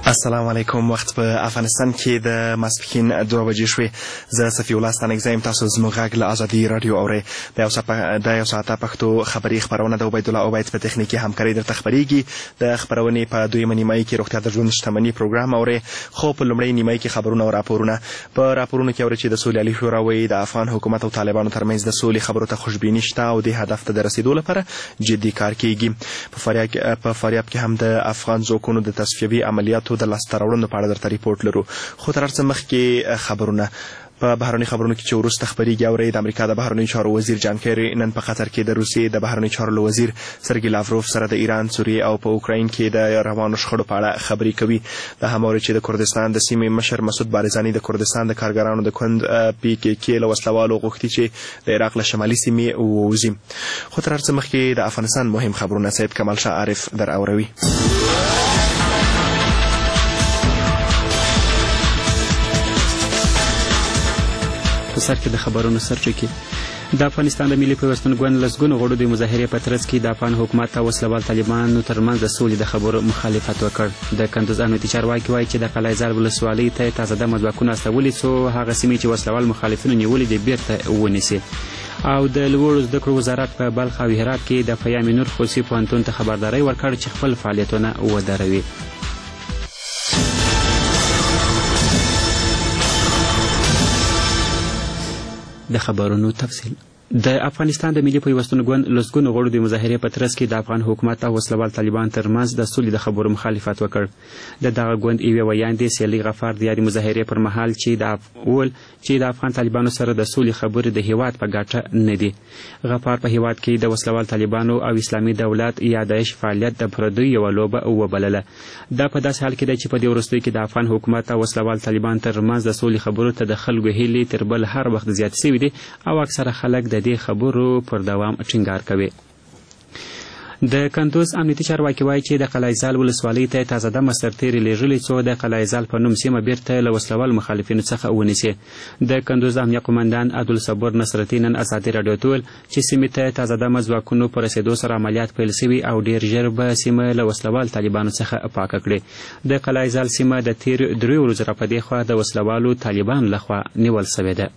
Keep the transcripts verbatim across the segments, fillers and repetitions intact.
السلام علیکم. وخت په افغانستان کې د ماسپښین دوه بجې شوې. زه صفي الله ستانکزی یم. تاسو زموږ غږ له ازادي راډیو اورئ. د یو ساعته پښتو خبري خپرونه د عبیدالله عبید په تخنیکي همکارۍ درته خپرېږي. د خپرونې په دویمه نیمایي کې روغتیا د ژوند شتمني پروګرام اورئ. خو په لومړۍ نیمایي کې خبرونه او راپورونه. په راپورونو کې اورئ چې د سولې عالي شورا وایي د افغان حکومت او طالبانو ترمنځ د سولې خبرو ته خوشبیني شته او دې هدف ته د رسېدو لپاره جدي کار کېږي. په فاریاب کې هم د افغان ځواکونو د تصفیوي عملیاتو د لاسته راوړنو په اړه درته ریپورټ لرو. خو تر هر څه مخکې خبرونه. په بهرني خبرونو کې چې وروسته خپرېږي اورئ د امریکا د بهرنیو چارو وزیر جان کیری نن په قطر کې د روسیې د بهرنیو چارو له وزیر سرګي لاوروف سره د ایران، سوریې او په اوکراین کې د روانو شخړو په اړه خبرې کوي. دا هم اورئ چې د کردستان د سیمې مشر مسعود بارزاني د کردستان د کارګرانو د کند پی کې کې له وسلوالو غوښتي چې د عراق له شمالي سیمې ووځي. خو تر هر څه مخکې د افغانستان مهم خبرونه سید کمال شاه عارف در اوروي. په سر کې د خبرونو سرچکي. د افغانستان د ملي پیوستون ګوند لسګونو غړو د مظاهرې په ترڅ کې د افغان حکومت او وسلوال طالبانو ترمنځ د سولې د خبرو مخالفت وکړ. د کندوز امنیتي چارواکي وایي چې د قلعه زال ولسوالۍ ته تازه دمه ځواکونه استولي څو هغه سیمې چې وسلوال مخالفینو نیولې دي بیرته ونیسي. او د لوړو زده کړو وزارت په بلخ او هرات کې د پیام نور خصوصي پوهنتون ته خبرداری ورکړ چې خپل فعالیتونه ودروي. د خبرونو تفصیل. د افغانستان د ملي پیوستون ګوند لسګونو غړو د مظاهرې په ترڅ کې د افغان حکومت او وسلوال طالبان ترمنځ د سولې د خبرو مخالفت وکړ. د دغه ګوند یوې ویاندې سیلۍ غفار د یادې مظاهرې پر مهال چې د اول چې د افغان طالبانو سره د سولې خبرې د هیواد په ګټه نه دي. غفار په هیواد کې د وسلوال طالبانو او اسلامي دولت یا داعش فعالیت د پردیو یوه لوبه وبلله. دا په داسې حال کې ده چې په دې وروستیو کې د افغان حکومت او وسلوال طالبان ترمنځ د سولې خبرو ته د خلکو هیلې تر بل هر وخت زیات سوي دي او اکثره خلک د دې خبرو پر دوام ټینګار کوي. د کندوز امنیتي چارواکي وایي چې د قلعه زال ولسوالۍ ته تازه دمه سرتیري لیږلي څو د قلعه زال په نوم سیمه بیرته له وسلوال مخالفینو څخه ونیسي. د کندوز امنیه قمندان عبدالصبور نصرتي نن ازادي راډیو ته ویل چې سیمې ته تازه دمه ځواکونو په رسېدو سره عملیات پیل سوي او ډېر ژر به سیمه له وسلوال طالبانو څخه پاکه کړي. د قلعه زال سیمه د تېر دریو ورځو راپدې خوا د وسلوالو طالبانو لخوا نیول سوې ده.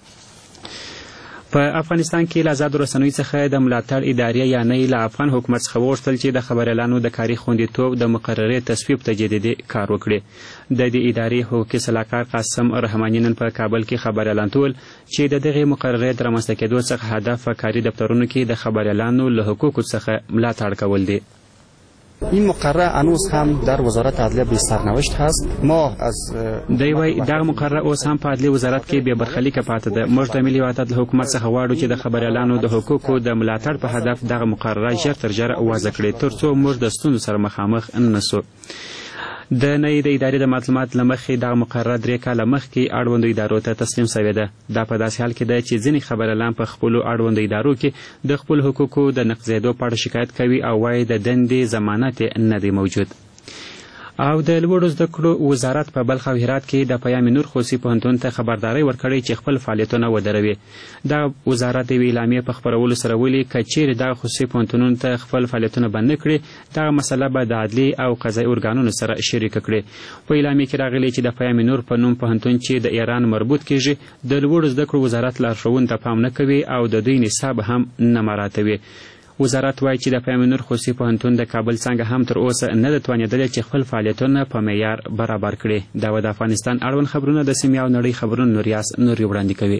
په افغانستان کې له آزادو رسنیو څخه د ملاتړ ادارې یا نه له افغان حکومت څخه وغوښتل چې د خبریالانو د کاري خوندیتوب د مقررې تصویب ته جدي کار وکړي. د دې ادارې حقوقي سلاکار قاسم رحماني نن په کابل کې خبریالانو ته ویل چې د دغې مقررې د رامنځته کېدو څخه هدف په کاري دفترونو کې د خبریالانو له حقوقو څخه ملاتړ کول دي. این مقرره هنوز هم در وزارت عدلیه به سرنوشت هست. ما از دی وای دغه مقرره اوس هم په عدلیه وزارت کې بې برخلیکه پاتې ده. موږ د ملي وحدت له حکومت څخه غواړو چې د خبریالانو د حقوقو د ملاتړ په هدف دغه مقرره ژر تر ژره وضع کړي تر څو موږ د ستونزو سره مخامخ نه سو. د نوې د ادارې د معلومات له مخې دغه مقرره درې کاله مخکې اړوندو ادارو ته تسلیم سوې ده. دا په داسې حال کې ده چې ځینې خبریالان په خپلو اړوندو ادارو کې د خپلو حقوقو د نقضېدو په اړه شکایت کوي او وایي د دندې ضمانت یې نه دی موجود. او د لوړو زده کړو وزارت په بلخ او هرات کې د پیام نور خصوصي پوهنتون ته خبرداری ورکړی چې خپل فعالیتونه ودروي. دا وزارت د یوې اعلامیې په خپرولو سره ویلي که چیرې دغه خصوصي پوهنتونونو ته خپل فعالیتونه بند نه کړي دغه مسله به د عدلي او قضایي ارګانونو سره شریکه کړي. په اعلامیې کې راغلي چې د پیام نور په نوم پوهنتون چې د ایران مربوط کیږي د لوړو زده کړو وزارت لارښوونو ته پام نه کوي او د دوی نصاب هم نه مراعاتوي. وزارت وایي چې د پیام نور خصوصي پوهنتون د کابل څنګه هم تر اوسه نه ده توانېدلی چې خپل فعالیتونه په معیار برابر کړي. دا و د افغانستان اړوند خبرونه د سیمې او نړۍ خبرونه نوریاس نوري وړاندې کوي.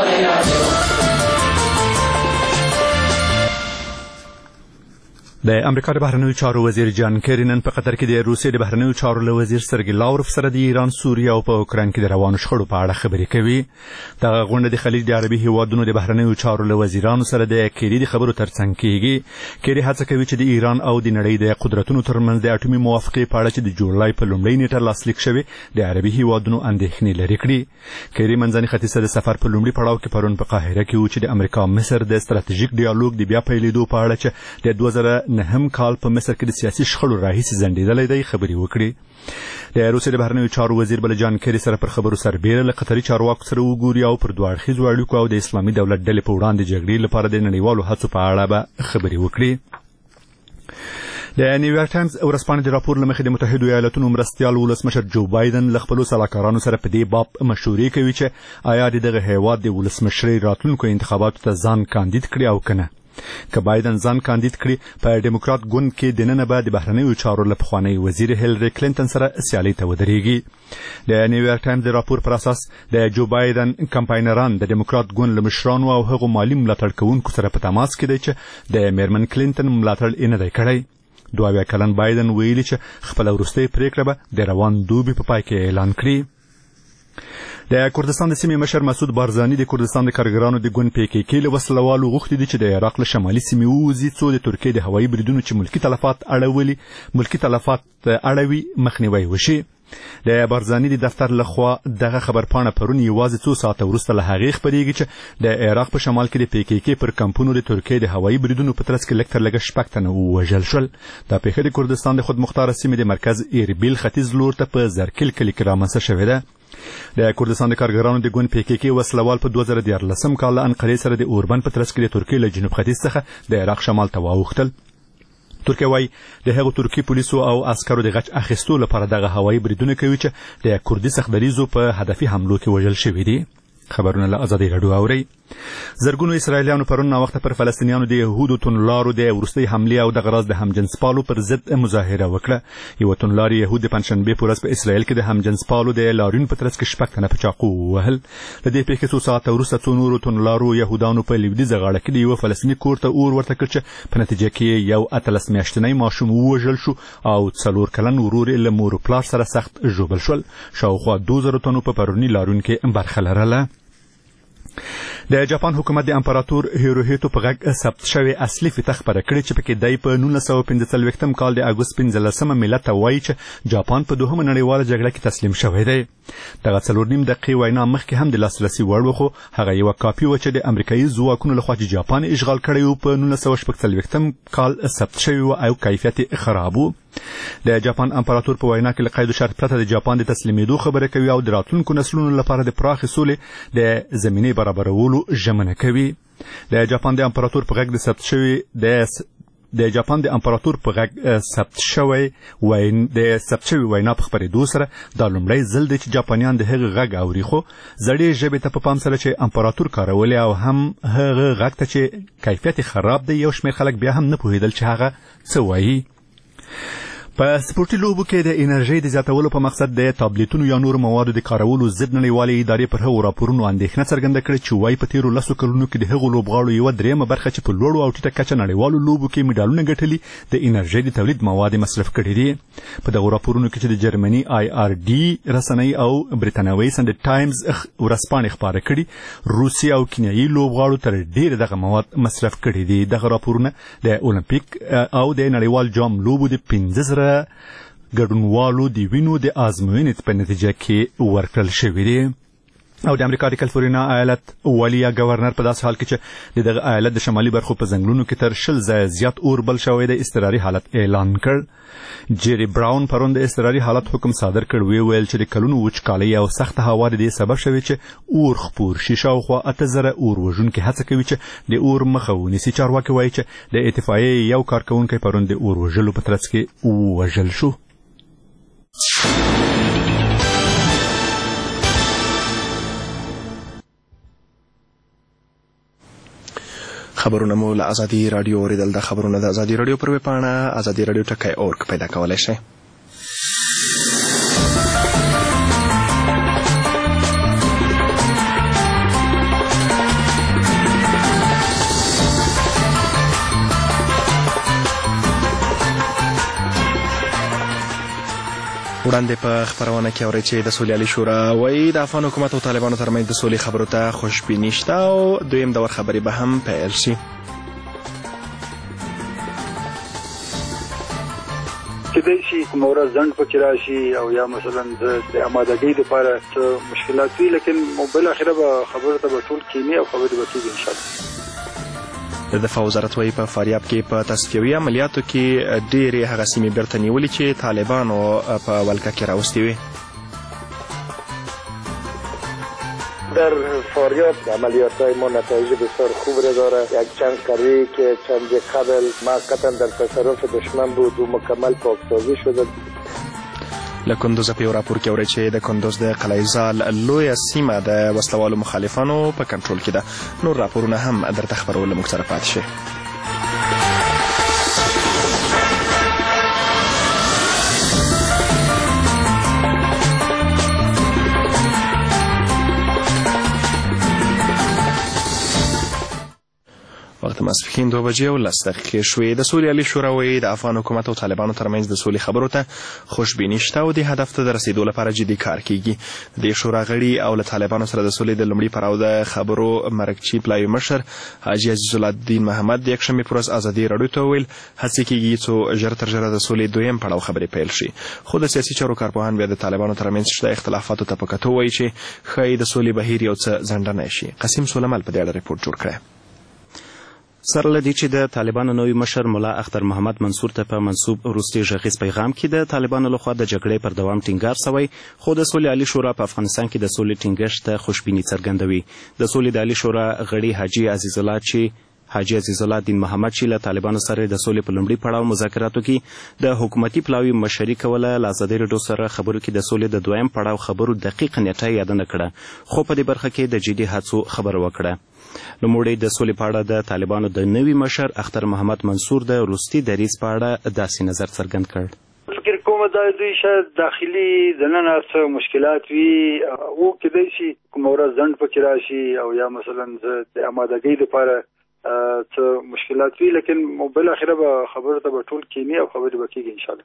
د امریکا د بهرنیو چارو وزیر جان کیری نن په قطر کې د روسیې د بهرنیو چارو له وزیر سرګي لاوروف سره د ایران، سوریه او په اوکراین کې د روانو شخړو په اړه خبرې کوي. دغه غونډه د خلیج د عربي هیوادونو د بهرنیو چارو له وزیرانو سره د کیری د خبرو ترڅنګ کیږي. کیری هڅه کوي چې د ایران او د نړۍ د قدرتونو ترمنځ د اټومي موافقې په اړه چې د جولای په لومړۍ نیټه لاسلیک شوې د عربي هیوادونو اندېښنې لرې کړي. کیری منځني ختیځ ته د سفر په لومړي پړاو کې پرون په قاهره کې و چې د امریکا مصر د ستراتیژیک ډیالوګ د بیا پیلېدو په اړه چې د دوه زره نهم کال په مصر کې د سیاسي شخړو راهیسې ځنډېدلی دی خبرې وکړي. د روسیې د بهرنیو چارو وزیر بل جان کیری سره پر خبرو سربیره له قطري چارواکو سره وګوري او پر دوه اړخیزو اړیکو او د اسلامي دولت ډلې په وړاندې جګړې لپاره د نړیوالو هڅو په اړه به خبرې وکړي. د نیویارک ټایمز ورځپاڼې د راپور له مخې د متحدو ایالاتونو مرستیال ولسمشر جو بایدن له خپلو سلاکارانو سره په دې باب مشورې کوي چې آیا د دغه هیواد د ولسمشرۍ راتلونکو انتخاباتو ته ځان کاندید کړي او که نه. که بایدن ځان کاندید کړي په ډیموکرات ګوند کې دننه به د بهرنیو چارو له پخوانۍ وزیر هیلري کلینټن سره سیالۍ ته ودرېږي. د نیویارک ټایمز د راپور پر اساس د جو بایدن کمپاینران د ډیموکرات ګوند له مشرانو او هغو مالي ملاتړ کوونکو سره په تماس کې دی چې د میرمن کلینټن ملاتړ یې نه دی کړی. دوه اویا کلن بایدن ویلي چې خپله وروستۍ پریکړه به د روان دوبي په پای کې اعلان کړي. د کردستان د سیمې مشر مسعود بارزاني د کردستان د کارګرانو د ګوند پی کې کې له وسلوالو غوښتي دي چې د عراق له شمالي سیمې ووځي څو د ترکیې د هوایي بریدونو چې ملکي تلفات اړولي ملکي تلفات اړوي مخنیوی وشي. د بارزاني د دفتر لخوا دغه خبرپاڼه پرون یوازې څو ساعته وروسته له هغې خپرېږي چې د عراق په شمال کې د پی کې کې پر کمپونو د ترکیې د هوایي بریدونو په ترڅ کې لږ تر لږه شپږ تنه ووژل شول. دا پیښه د کردستان د خودمختاره سیمې د مرکز ایربیل ختیځ لور ته په زرکل کلي کې رامنځته شوې ده. د کردستان د کارګرانو د ګوند پی کې کې وسلوال په دوه زره دیارلسم کال له انقرې سره د اوربن په ترڅ کې د ترکیې له جنوب ختیځ څخه د عراق شمال ته واوښتل. ترکیه وايي د هغو ترکي پولیسو او عسکرو د غچ اخیستو لپاره دغه هوایي بریدونه کوي چې د کردي سختدریزو په هدفي حملو کې وژل شوي دي. خبرونه له ازادي راډیو اورئ. زرګونو اسرائیلیانو پرون ناوخته پر فلسطینیانو د یهودو توندلارو د وروستۍ حملې او دغه راز د همجنسپالو پر ضد مظاهره وکړه. یوه توندلاري یهود د پنجشنبې په ورځ په اسرائیل کې د همجنسپالو د لاریون په ترڅ کې شپږ تنه په چاقو ووهل. له دې پیښې څو ساعته وروسته څو نورو توندلارو یهودانو په لویدیځه غاړه کې د یوه فلسطیني کور ته اور ورته کړ چې په نتیجه کې یو اتلس میاشتنی ماشوم ووژل شو او څلور کلن ورور یې له مور و پلار سره سخت ژوبل شول. شاوخوا دوه زره تنو په پروني لاریون کې برخه لرله. د جاپان حکومت د امپراتور هیروهیتو په غږ ثبت شوی اصلي فتح خپره کړې چې پکې دی په نولس سوه پنځه څلوېښتم کال د اګوست پنځلسمه ملت ته وایي چې جاپان په دوهمه نړیواله جګړه کې تسلیم شوی دی. دغه څلور نیم دقیقې وینا مخکې هم د لاسرسي وړ و خو هغه یوه کاپي وه چې د امریکایي ځواکونو لخوا چې جاپان اشغال کړی و په نولس سوه شپږ څلوېښتم کال ثبت شوی و او کیفیت یې خراب و. د جاپان امپراتور په وینا کې له قید و شرط پرته د جاپان د تسلیمېدو خبره کوي او د راتلونکو نسلونو لپاره د پراخې سولې د زمینې برابرولو ژمنه کوي. د جاپان د امپراتور په غږ د ثبت شوي د د جاپان د امپراتور په غږ ثبت شوی وین د ثبت شوی وینا په خپرېدو سره دا لومړی ځل دی چې جاپانیان د هغه غږ اوري خو زړې ژبې ته په پام سره چې امپراتور کارولې او هم هغه غږ ته چې کیفیت خراب دی یو شمېر خلک بیا هم نه پوهېدل چې هغه څه وایي. په سپورټي لوبو کې د انرژۍ د زیاتولو په مقصد د تابلیتونو یا نورو موادو د کارولو ضد نړیوالې ادارې پر هغو راپورونو اندېښنه څرګنده کړې چې وایي په تېرو لسو کلونو کې د هغو لوبغاړو یوه درېیمه برخه چې په لوړو او ټیټه کچه نړیوالو لوبو کې میډالونه ګټلي د انرژۍ د تولید مواد مصرف کړي دي. په دغو راپورونو کې چې د جرمني آی آر ډي رسنۍ او برتانوي سنډ ټایمز ورځپاڼې خپاره کړي روسي او کینیایي لوبغاړو تر ډېره دغه مواد مصرف کړي دي. دغه راپورونه د اولمپیک او د نړیوال جام لوبو د پنځه زره ګډونوالو د وینو د ازموینې په نتیجه کې ورکړل شوي دي. او د امریکا د کالیفورنیا ایالت والیا گورنر په داسې حال کې چې د دغه ایالت د شمالي برخو په ځنګلونو کې تر شل ځایه زیات اور بل شوی د اضطراري حالت اعلان کړ. جیری براون پرون د اضطراري حالت حکم صادر کړ. وی ویل چې د کلونو وچکالۍ او سخته هوا د دې سبب شوی چې اور خپور شي. شاوخوا اته زره اور وژونکي هڅه کوي چې د اور مخه ونیسي. چارواکي وایي چې د اطفائیې یو کارکوونکی پرون د اور وژلو په ترڅ کې ووژل شو. خبرونه مو له ازادي راډیو اوریدل. د خبرونه د ازادي راډیو پر ویبپاڼه ازادي راډیو ټکی اورګ پیدا کولی شئ. وړاندې په خبرونه کې اورئ چې د سولیالي شورا وایي د افغان حکومت او طالبانو ترمنځ د سولې خبرو ته خوشبیني شته او دویم دور خبرې به هم پیل شي. کېدای شي کومه ورځ ځنډ پکې راشي او یا مثلا د امادګۍ لپاره څه مشکلات وي لیکن بالاخره به خبرو ته به ټول کینی او خبرې به کېږي انشاءالله. د دفاع وزارت وایي په فاریاب کې په تصفیوي عملیاتو کې ډېرې هغه سیمې بیرته نیولې چې طالبانو په ولکه کې راوستې وې. در فاریاب عملیات‌های ما نتایج بسیار خوب را داره. یک چند قریه که چند قبل موقتا در تصرف دشمن بود و مکمل پاکسازی شده. له کندوز په یو راپور کې اورئ چې د کندوز د قلعه زال لویه سیمه د وسلوالو مخالفانو په کنټرول کې ده. نور راپورونه هم درته خپرول موږ سره پاتې شئ. وخت ماسپښین دوه بجې او لس دقیقې شوې. د سولې عالي شورا وایي د افغان حکومت او طالبانو ترمنځ د سولې خبرو ته خوشبیني شته او دې هدف ته د رسیدو لپاره جدي کار کیږي. د دې شورا غړي او له طالبانو سره د سولې د لومړي پړاو د خبرو مرکچي پلاوي مشر حاجي عزیز الدین محمد د یکشنبې پر ورځ ازادي راډیو ته وویل هڅې کیږي څو ژر تر ژره د سولې دویم پړاو خبرې پیل شي. خو د سیاسي چارو کارپوهان بیا د طالبانو ترمنځ شته اختلافاتو ته په کتو وایي چې ښایي د سولې بهیر یو څه ځنډنی شي. قاسم سلیمل په دې اړه ریپورټ جوړ کړی. سره له دې چې د طالبانو نوی مشر ملا اختر محمد منصور ته په منسوب وروستي غږیز پیغام کې د طالبانو لخوا د جګړې پر دوام ټینګار شوی، خو د سولې عالي شورا په افغانستان کې د سولې ټینګښت ته خوشبیني څرګندوي. د سولې د عالي شورا غړي حاجي عزیز الله چې حاجي عزیز الله دین محمد چې له طالبانو سره د سولې په لومړي پړاو مذاکراتو کې د حکومتي پلاوي مشري کوله، له ازادي راډیو سره خبرو کې د سولې د دویم پړاو خبرو دقیق نیټه یاد نه کړه، خو په دې برخه کې د جدي هڅو خبره وکړه. نوموړی د سولې په اړه د طالبانو د نوي مشر اختر محمد منصور د وروستي دریځ په اړه داسې نظر څرګند کړ. فکر کوم دا دوی شاید داخلي دننه څه مشکلات وي او کېدای شي کوم ورځ ځنډ پکې راشي او یا مثلا د آمادګۍ لپاره څه مشکلات وي، لیکن بالاخره به خبرو ته به ټول کینی او خبرې به کېږي انشاءالله.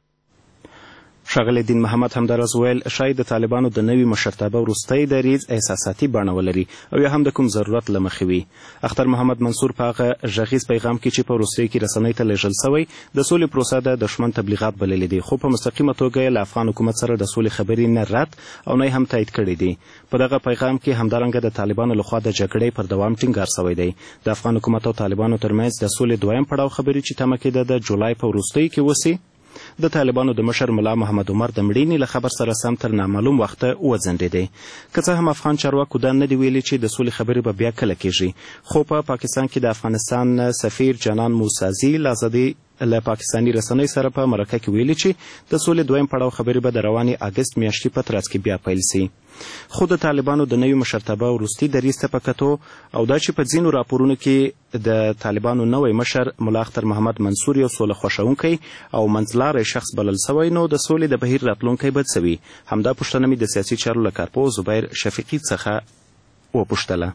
ښاغلی دین محمد همداراز ویل شاید د طالبانو د نوي مشرتابه وروستی دریځ احساساتي بڼه ولري او یا هم د کوم ضرورت له مخې وي. اختر محمد منصور په هغه غږیز پیغام کې چې په وروستیو کې رسنیو ته لیږل سوی د سولې پروسه د دښمن تبلیغات بللي دي، خو په مستقیمه توګه له افغان حکومت سره د سولې خبرې نه رد او نه هم تایید کړي دي. په دغه پیغام کې همدارنګه د طالبانو لخوا د جګړې پر دوام ټینګار سوی دی. د افغان حکومت او طالبانو ترمنځ د سولې دویم پړاو خبرې چې تمه کېده د جولای په وروستیو کې وسي، د طالبانو د مشر ملا محمد عمر د مړینې له خبر سره سم تر نامعلوم وخته وځنډېدی. که څه هم افغان چارواکو دا نه دي ویلي چې د سولې خبرې به بیا کله کېږي، خو په پا پاکستان کې د افغانستان سفیر جانان موسازي له ازادي له پاکستاني رسنیو سره په مرکه کې ویلي چې د سولې دویم پړاو خبرې به د روانې اګست میاشتې په ترڅ کې بیا پیل سي. خو د طالبانو د نوي مشرتابه وروستي دریځ ته په کتو او دا چې په ځینو راپورونو کې د طالبانو نوی مشر ملا اختر محمد منصور یو سوله خوښونکی او منځلاری شخص بلل سوی، نو د سولې د بهیر راتلونکی بد سوي. همدا پوښتنه مې د سیاسي چارو له کارپوه زبیر شفیقي څخه وپوښتله.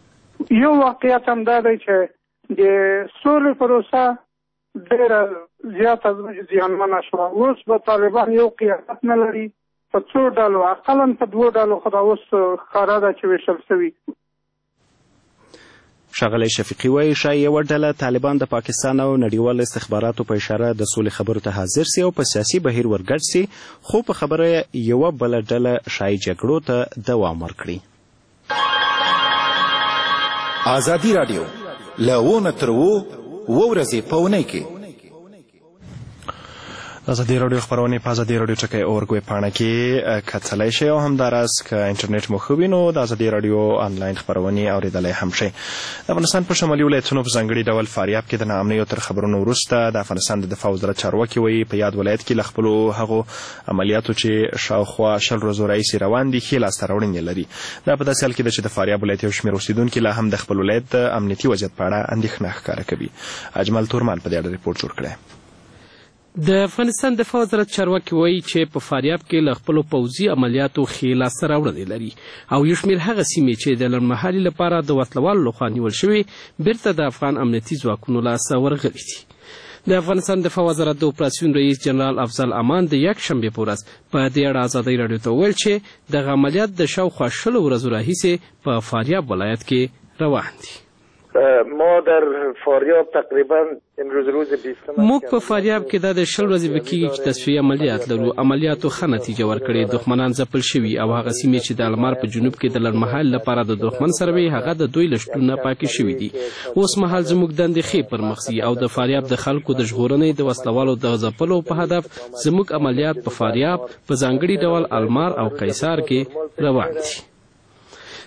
یو واقعیت هم دا دی چې د سولې پروسه ډېره زیاته زیانمنه شوه. اوس به طالبان یو قیادت نه لري، په څو ډلو اقلا په دوو ډلو خو دا اوس ښکاره ده چې ویشل سوي. ښاغلی شفیقي وایي ښایي یوه ډله طالبان د پاکستان او نړیوالو استخباراتو په اشاره د سولې خبرو ته حاضر سي او په سیاسي بهیر ورګډ سي، خو په خبره یوه بله ډله ښایي جګړو ته دوام ورکړي. ازادي راډیو له اووه تر اووه اووه ورځې په اونۍ کې ازادي راډیو خبرونه په ازادي راډیو ټکی اور ګوي پاڼه کې کتلای شي او همداراز که انټرنیټ مو خو وینو د ازادي راډیو آنلاین خبرونه اوریدلای هم شي. د افغانستان په شمالي ولایتونو په ځانګړي ډول فاریاب کې د ناامنیو تر خبرونو وروسته د افغانستان د دفاع وزارت چارواکي وایي په یاد ولایت کې له خپلو هغو عملیاتو چې شاوخوا شل ورځو راهیسې روان دي ښې لاسته راوړنې لري. دا په داسې حال کې ده چې د فاریاب ولایت یو شمېر اوسېدونکي لا هم د خپل ولایت د امنیتي وضعیت په اړه اندېښنه ښکاره کوي. اجمل تورمان په دې اړه ریپورټ جوړ کړی. د افغانستان دفاع وزارت چارواکي وایي چې په فاریاب کې له خپلو پوځي عملیاتو ښې لاسته راوړنې لري او یو شمېر هغه سیمې چې د لنډمهالي لپاره د وسلوالو لخوا نیول شوې بیرته د افغان امنیتي ځواکونو لاسته ورغلي دي. د افغانستان دفاع وزارت د اپراسیون رئیس جنرال افضل امان د یکشنبې په ورځ په دې اړه ازادۍ راډیو ته وویل چې دغه عملیات د شاوخوا شلو ورځو راهیسې په فاریاب ولایت کې روان دي. ما در فاریاب تقریبا امروز روز بیستم موږ په فاریاب کې د شل ورځې وکیږي چې تصفیه عملیات لرو. عملیاتو ښه نتیجه ورکړې، دښمنان ځپل شوي او هغه سیمې چې د المار په جنوب کې د لنډمهال لپاره د دښمن سره وي هغه د دوی له شتون نه پاکې شوي دي. اوس مهال زموږ دندې ښې پرمخ ځي او د فاریاب د خلکو د ژغورنې د وسلوالو د ځپلو په هدف زموږ عملیات په فاریاب په ځانګړي ډول المار او قیصار کې روان دي.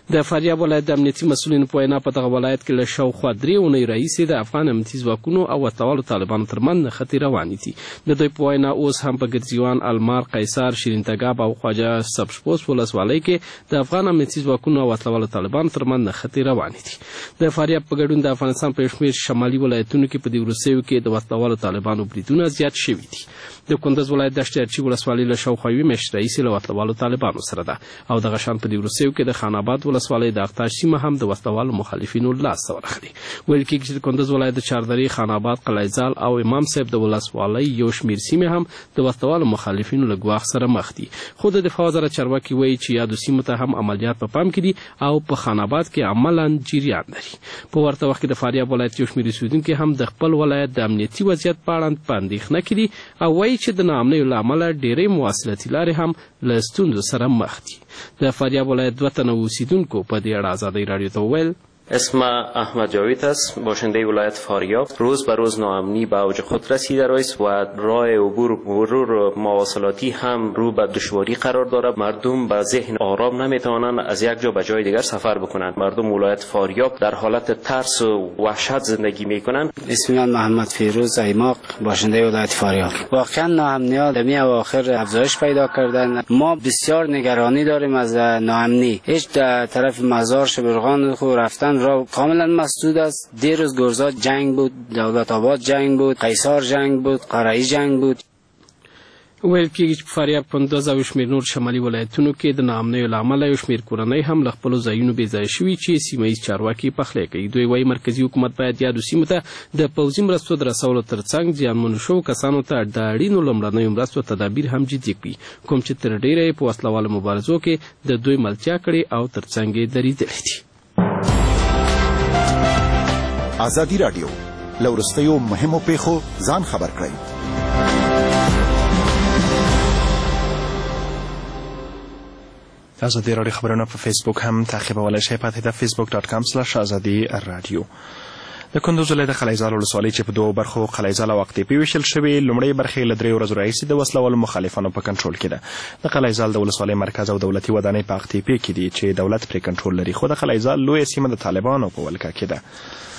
د فاریاب ولایت د امنیتي مسؤلینو په وینا په دغه ولایت کې له شاوخوا درې اونۍ راهیسې د افغان امنیتي ځواکونو او وسلوالو طالبانو ترمنځ نښتې روانې دي. د دوی په وینا اوس هم په ګرجیوان، المار، قیصر، شیرین تګاب او خواجه سبزپوست ولسوالۍ کې د افغان امنیتي ځواکونو او وسلوالو طالبانو ترمنځ نښتې روانې دي. د فاریاب په ګډون د افغانستان په شمېر شمالي ولایتونو کې په دې وروستیو کې د وسلوالو طالبانو بریدونه زیات شوي دي. د کندز ولایت دشت ارچي ولسوالۍ له شاوخوا یوې میاشتې راهیسې له وسلوالو طالبانو سره ده او دغه شان په دې وروستیو کې د خان آباد ولسوالۍ د اقتاش سیمه هم د وسلوالو مخالفینو لاسته ورغلې. ویل کېږي چې د کندز ولایت د چاردرې، خان آباد، قلعهزال او امام صاحب د ولسوالۍ یو شمېر سیمې هم د وسلوالو مخالفینو له ګواښ سره مخ دي. خو د دفاع وزارت چارواکي وایي چې یادو سیمو ته هم عملیات په پام کې دي او په خان آباد کې عملاً جریان لري. په ورته وخت کې د فاریاب ولایت یو شمېر اوسېدونکي هم د خپل ولایت د امنیتي وضعیت په اړه په اندېښنه کې دي او وایي چې د ناامنیو له امله ډېرې مواصلاتي لارې هم له ستونزو سره مخ دي. د فاریاب ولایت دوه تنه اوسېدونکو په دې اړه ازادۍ راډیو ته وویل: اسم احمد جاوید است، باشنده ولایت فاریاب. روز به روز ناامنی به اوج خود رسیده است و راه عبور مرور مواصلاتی هم رو به دشواری قرار دارد. مردم به ذهن آرام نمیتوانند از یک جا به جای دیگر سفر بکنند. مردم ولایت فاریاب در حالت ترس و وحشت زندگی میکنند. اسم من محمد فیروز ایماق، باشنده ولایت فاریاب. واقعا ناامنی‌ها در می اواخر افزایش پیدا کردن. ما بسیار نگرانی داریم از ناامنی. هیچ طرف مزار شبرغان خو رفتن را کاملا مسدود است. دیروز گرزات جنگ بود، دولت آباد جنگ بود، قیصر جنگ بود، قرایی جنگ بود. ویل کېږي چې په فاریاب، کندز او شمېر نور شمالي ولایتونو کې د ناامنیو له امله یو شمېر کورنۍ هم له خپلو ځایونو بې ځایه شوي چې سیمه ییز چارواکي پخلی کوي. دوی وایي مرکزي حکومت باید یادو سیمو ته د پوځي مرستو د رسولو ترڅنګ زیانمنو شوو کسانو ته د اړینو لومړنیو مرستو تدابیر هم جدي کړي، کوم چې تر ډېره یې په وسلوالو مبارزو کې د دوی ملتیا کړې او ترڅنګ یې درېدلې دي. ازادي راډیو له وروستیو مهمو پیښو ځان خبر کړئ. ازادي راډیو خبرونه په فیسبوک هم تعقیبولی شئ په هدف فیسبوک ډاټ کام سلاش ازادي راډیو. د کندوز ولایت د قلعهزال ولسوالۍ چې په دوو برخو قلعهزال او اقطیپي ویشل شوې، لومړۍ برخې له درې ورځو راهیسې د وسلوالو مخالفانو په کنټرول کې ده. د قلعهزال د ولسوالۍ مرکز او دولتي ودانۍ په اقطیپي کې دي چې دولت پرې کنټرول لري، خو د قلعهزال لویه سیمه د طالبانو په ولکه کې ده.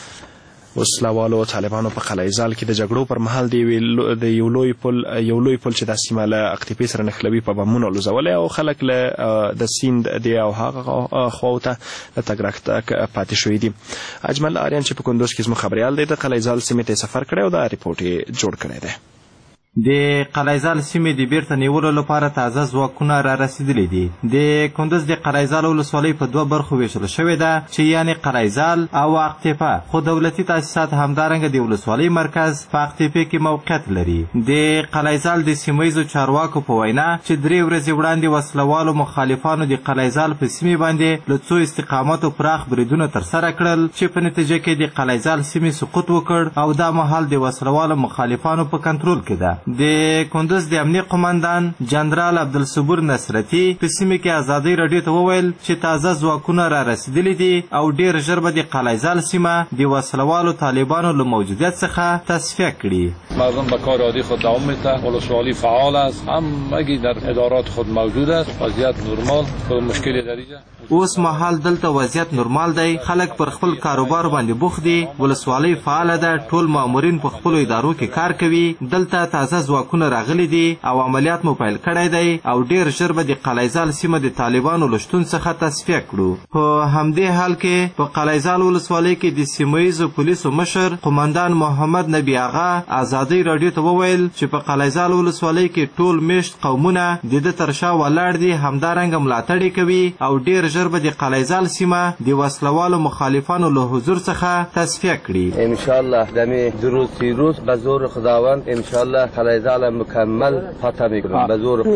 وسلوالو طالبانو په قلعهزال کې د جګړو پر مهال د یو لوی پل یو لوی پل چې د سیمه له اقطیپي سره نښلوي په بمونو لوځولی او خلک له د سیند دی او هغه خواو ته د تګ راتګ پاتې شوي دي. اجمل آریان چې په کندوز کې زموږ خبریال دی، د قلعهزال سیمې ته سفر کړی او دا ریپورټ یې جوړ کړی دی. د قلعهزال سیمې د بیرته نیولو لپاره تازه ځواکونه را رسیدلي دي. د کندز د قلعهزال ولسوالۍ په دوه برخو ویشل شوې ده چې یعنې قلعهزال او اقطیپه، خو دولتي تاسیسات همدارنګه د ولسوالۍ مرکز په اقطیپه کې موقعیت لري. د قلعهزال د سیمه ییزو چارواکو په وینا چې درې ورځې وړاندې وسلوالو مخالفانو د قلعهزال په سیمې باندې له څو استقاماتو پراخ بریدونه ترسره کړل چې په نتیجه کې د قلعهزال سیمې سقوط وکړ او دا مهال د وسلوالو مخالفانو په کنټرول کې ده. د کندز د امنیه قماندان جنرال عبدالصبور نصرتي په سیمه کې ازادۍ راډیو ته وویل چې تازه ځواکونه را رسیدلي دي او ډېر ژر به د قلعهزال سیمه د وسلوالو طالبانو له موجودیت څخه تصفیه کړي. مردم به کار عادی خود دوام میده. ولسوالی فعال است، همگی در ادارات خود موجود است. وضعیت نرمال، کوم مشکلی در اینجا اوس مهال دلته وضعیت نورمال دی. خلک پر خپل کاروبار باندې بوخت دي. ولسوالۍ فعاله ده. ټول مامورین په خپلو ادارو کې کار کوي. دلته تازه ځواکونه راغلي دي او عملیات مو پیل کړی دی او ډېر ژر به د قلعهزال سیمه د طالبانو له شتون څخه تصفیه کړو. په همدې حال کې په قلعهزال ولسوالۍ کې د سیمه ییزو پولیسو مشر قماندان محمد نبی آغا ازادۍ راډیو ته وویل چې په قلعهزال ولسوالۍ کې ټول میشت قومونه د ده تر شا ولاړ دي، همدارنګه ملاتړ یې کوي او ډېر ژر به د قلعهزال سیمه د وسلوالو مخالفانو له حضور څخه تصفیه کړي. انشاءالله دمې دو روز سی روز به زور خداوند انشاءالله قلعهزال مکمل فتح میکنم به زور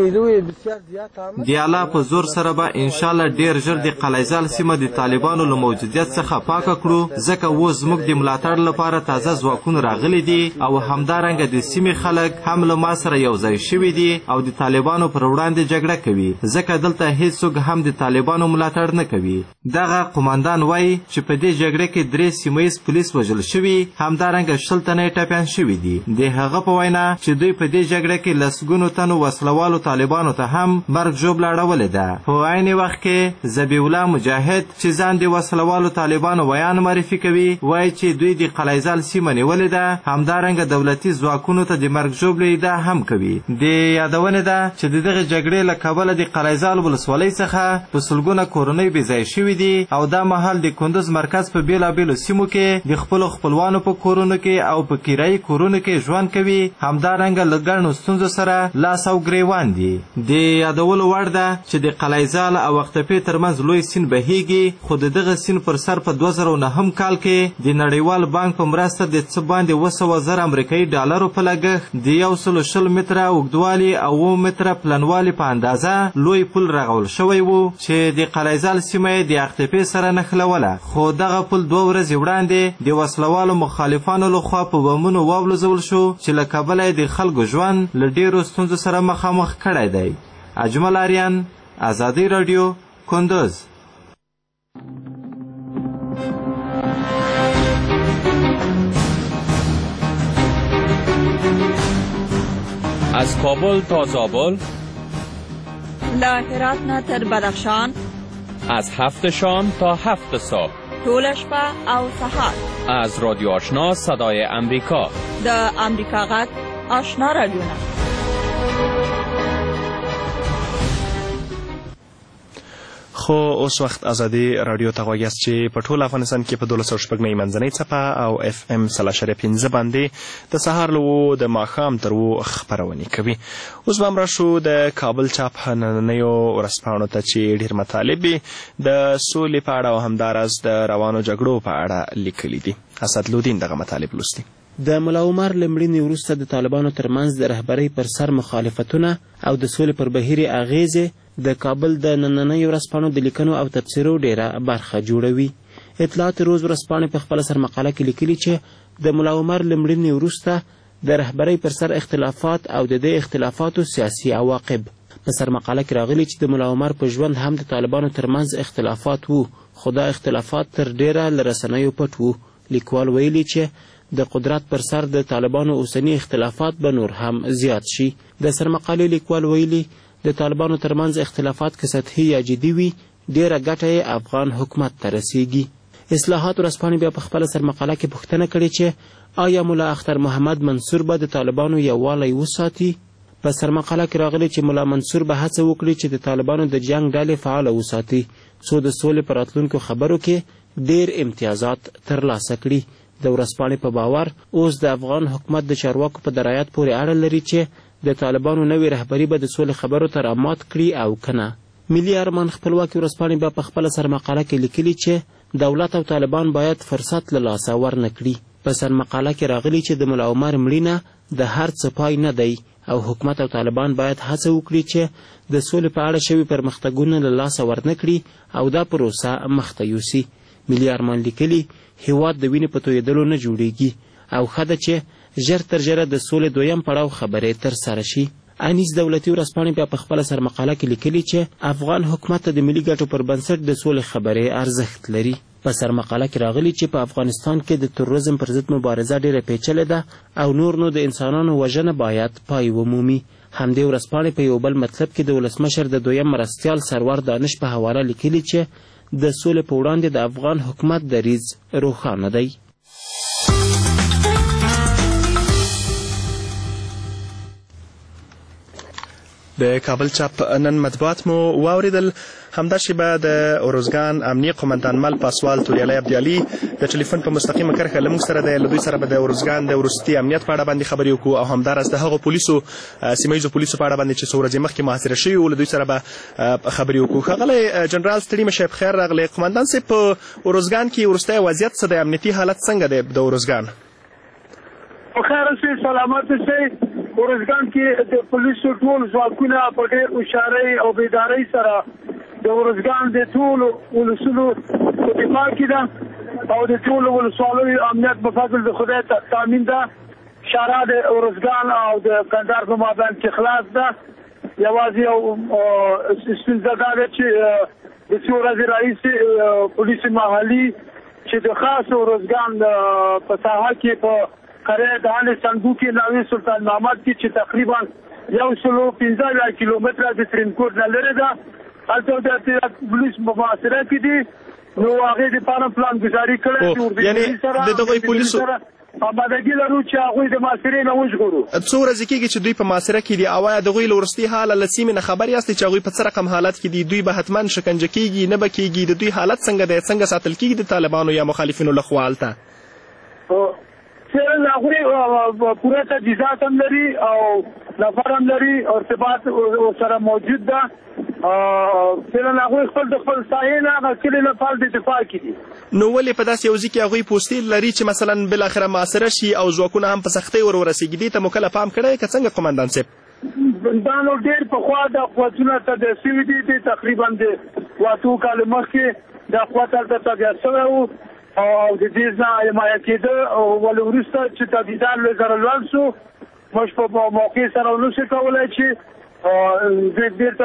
دی الله په زور سره به انشاءالله ډېر ژر د قلعهزال سیمه د طالبانو له موجودیت څخه پاکه کړو، ځکه اوس زموږ د ملاتړ لپاره تازه ځواکونه راغلي دي او همدارنګه د سیمې خلک هم له ما سره یو ځای شوي دي او د طالبانو پر وړاندې جګړه کوي، ځکه دلته هیڅوک هم د طالبانو ملاتړ نه کوي. دغه قماندان وایي چې په دې جګړه کې درې سیمه ییز پولیس وژل شوي، همدارنګه شل تنه ټپیان شوي دي. د هغه په وینا چې چې دوی په دې جګړه کې لسګونو تنو وسلوالو طالبانو ته هم مرګ ژوبله اړولې ده. په عین وخت کې ذبیح الله مجاهد چې ځان د وسلوالو طالبانو ویان معرفي کوي وایي چې دوی د قلعهزال سیمه نیولې ده، همدارنګه دولتي ځواکونو ته د مرګ ژوبلې ادعا هم کوي. د یادونې ده چې د دغه جګړې له کبله د قلعهزال ولسوالۍ څخه په سلګونه کورنۍ بېځایه شوي دي او دا مهال د کندوز مرکز په بېلابېلو سیمو کې د خپلو خپلوانو په کورونو کې او په کرایي کورونو کې ژوند کوي، همدارنګه له ګڼو ستونزو سره لاس او ګریوان دي. د یادولو وړ ده چې د قلعهزال او وختپې ترمنځ لوی سیند بهیږي، خو د دغه سیند پر سر په دوه زره نهم کال کې د نړیوال بانک په مرسته د څه باندې اوه سوه زره امریکایي ډالرو په لګښت د یو سلو شل متره اوږدوالي او اوه متره پلنوالي په اندازه لوی پل رغول شوی و چې د قلعهزال سیمه یې د اختپې سره نښلوله، خو دغه پل دوه ورځې وړاندې د وسلوالو مخالفانو لخوا په بمونو واولوزول شو چې له کبله یې د خلکو ژوند له ډېرو ستونزو سره مخامخ کړی دی. اجمل آریان، ازادي راډیو، کندوز. از کابل تا زابل، له هرات نه تر بدخشان، از هفت شام تا هفت صبح، ټول شپه او سهار. از رادیو آشنا صدای امریکا، د امریکا غږ آشنا رادیو نه. خو اوس وخت ازادي راډیو ته غوږ یاست چې په ټول افغانستان کې په دولس سوه شپږ نوي منځنۍ څپه او اف ام سل اشاریه پنځه باندې د سهار له اوو د ماښام تر اوو خپرونې کوي. اوس به هم راشو د کابل چاپ نننیو ورځپاڼو ته چې ډېر مطالب یې د سولې په اړه او همداراز د روانو جګړو په اړه لیکلي دي. اسدالدین دغه مطالب لوستي. د ملا عمر له مړینې وروسته د طالبانو ترمنځ د رهبرۍ پر سر مخالفتونه او د سولې پر بهیر یې اغیزې د کابل د نننیو ورځپاڼو د لیکنو او تبصرو ډیره برخه جوړوي. اطلاعات روز ورځپاڼې په خپله سرمقاله کې لیکلي چې د ملا عمر له مړینې وروسته د رهبرۍ پر سر اختلافات او د دې اختلافاتو سیاسي عواقب. په سرمقاله کې راغلي چې د ملا عمر په ژوند هم د طالبانو ترمنځ اختلافات وو، خو دا اختلافات تر ډیره له رسنیو پټ وو. لیکوال ویلي چې د قدرت پر سر د طالبانو اوسني اختلافات به نور هم زیات شي. د سرمقالې لیکوال ویلي د طالبانو ترمنځ اختلافات که سطحي یا جدي وي، ډیره ګټه یې افغان حکومت ته رسیږي. اصلاحات ورځپاڼې بیا په خپله سرمقاله کې پوښتنه کړې چې آیا ملا اختر محمد منصور به د طالبانو یووالی وساتي؟ په سرمقاله کې راغلي چې ملا منصور به هڅه وکړي چې د طالبانو د جنگ ډلې فعاله وساتي څو د سولې په راتلونکو خبرو کې ډیر امتیازات ترلاسه کړي. د ورځپاڼې په باور اوس د افغان حکومت د چارواکو په درایت پورې اړه لري چې د طالبانو نوې رهبري به د سولې خبرو ته رامات کړي او کنه. ملي ارمان خپلواکي ورځپاڼې بیا په خپله سرمقاله کې لیکلي چې دولت او طالبان باید فرصت له لاسه ورنه کړي. په سرمقاله کې راغلي چې د ملا عمر مړینه د هر څه پای نه دی او حکومت او طالبان باید هڅه وکړي چې د سولې په اړه شوي پرمختګونه له لاسه ورنه کړي او دا پروسه مخته یوسي. ملي ارمان لیکلي هیواد د وینې په تویېدلو نه جوړیږي او ښه ده چې ژر تر ژره د سولې دویم پړاو خبرې ترسره شي. انیس دولتي ورځپاڼې بیا په خپله سرمقاله کې لیکلي چې افغان حکومت ته د ملي ګټو پر بنسټ د سولې خبرې ارزښت لري. په سرمقاله کې راغلي چې په افغانستان کې د تروریزم پر ضد مبارزه ډیره پیچلې ده او نور نو د انسانانو وژنه باید پای ومومي. همدې ورځپاڼې په یو بل مطلب کې د ولسمشر د دویم مرستیال سرور دانش په حواله لیکلي چې د سولې په وړاندې د افغان حکومت دریځ روښانه دی. د کابل چاپ نن مطبوعات مو واوریدل. همداسې به د اروزګان امنیه قومندان مل پاسوال توریالی عبدالي د ټلیفون په مستقیمه کرښه له موږ سره دی. له دوی سره به د اروزګان د وروستي امنیت په اړه باندې خبرې وکړو او همداراز د هغو پولیسو سیمه ییزو پولیسو په اړه باندې چې څو ورځې مخکې محاصره شوي وو له دوی سره به خبرې وکړو. ښاغلی جنرال ستړي مه شئ، بخیر راغلی. قومندان صاحب، په اروزګان کې وروستی وضعیت څه دی؟ امنیتي حالت څنګه دی د اروزګان؟ بخیر اوسئ، سلامت اوسئ. اروزګان کې د پولیسو ټول ځواکونه په ډېر هوښیارۍ او بیدارۍ سره د اروزګان د ټولو ولسونو په دفاع کې ده او د ټولو ولسوالیو امنیت په فضل د خدای تامین ده. شارع د اروزګان او د کندهار په مابین کې خلاص ده. یوازې یو ستونزه دا ده چې د څو ورځې راهیسې پولیس محلي چې د خاص اروزګان په ساحه کې په قریه دهان سنګو کې ناوې سلطان محمد کې چې تقریبا یو سلو پنځه کیلومتره د ترینکوټ نه لرې ده. هلته د پولیس محاصره کې دي. نو هغې دپاره پلان ګزاري کړی یعنې د دغوی پولیسو آمادګي لرو چې هغوی د محاصرې نه وژغورو. څو ورځې کېږي چې دوی په محاصره کې دي او آیا د هغوی له وروستي حاله له سیمې نه خبر یاستئ چې هغوی په څه رقم حالت کې دي؟ دوی به حتما شکنجه کېږي نه به کېږي؟ د دوی حالت څنګه دی؟ څنګه ساتل کېږي د طالبانو یا مخالفینو لخوا هلته؟ فعلا هغوی پوره تجهیزات هم لري او نفر هم لري او ارتباط ورسره موجود ده. فعلا هغوی خپل د خپل ساحې نه هغه کلي لپاره د دفاع کې دي. نو ولې په داسې یو ځای کې هغوی پوستې لري چې مثلا بالاخره محاصره شي او ځواکونه هم په سختۍ ور ورسېږي؟ دې ته مو کله پام کړی که څنګه قمندان صاحب؟ دا نو ډېر پخوا دا قوتونه تبعید شوي دي. دې تقریبا د اووه اتو کالو مخکې دا قوت هلته تبعید شوی و او د دې ځای حمایه کېده. ولې وروسته چې تبعیدان له ځره لوړ شو موږ په موقع سره ونشو کولی چې دوی بېرته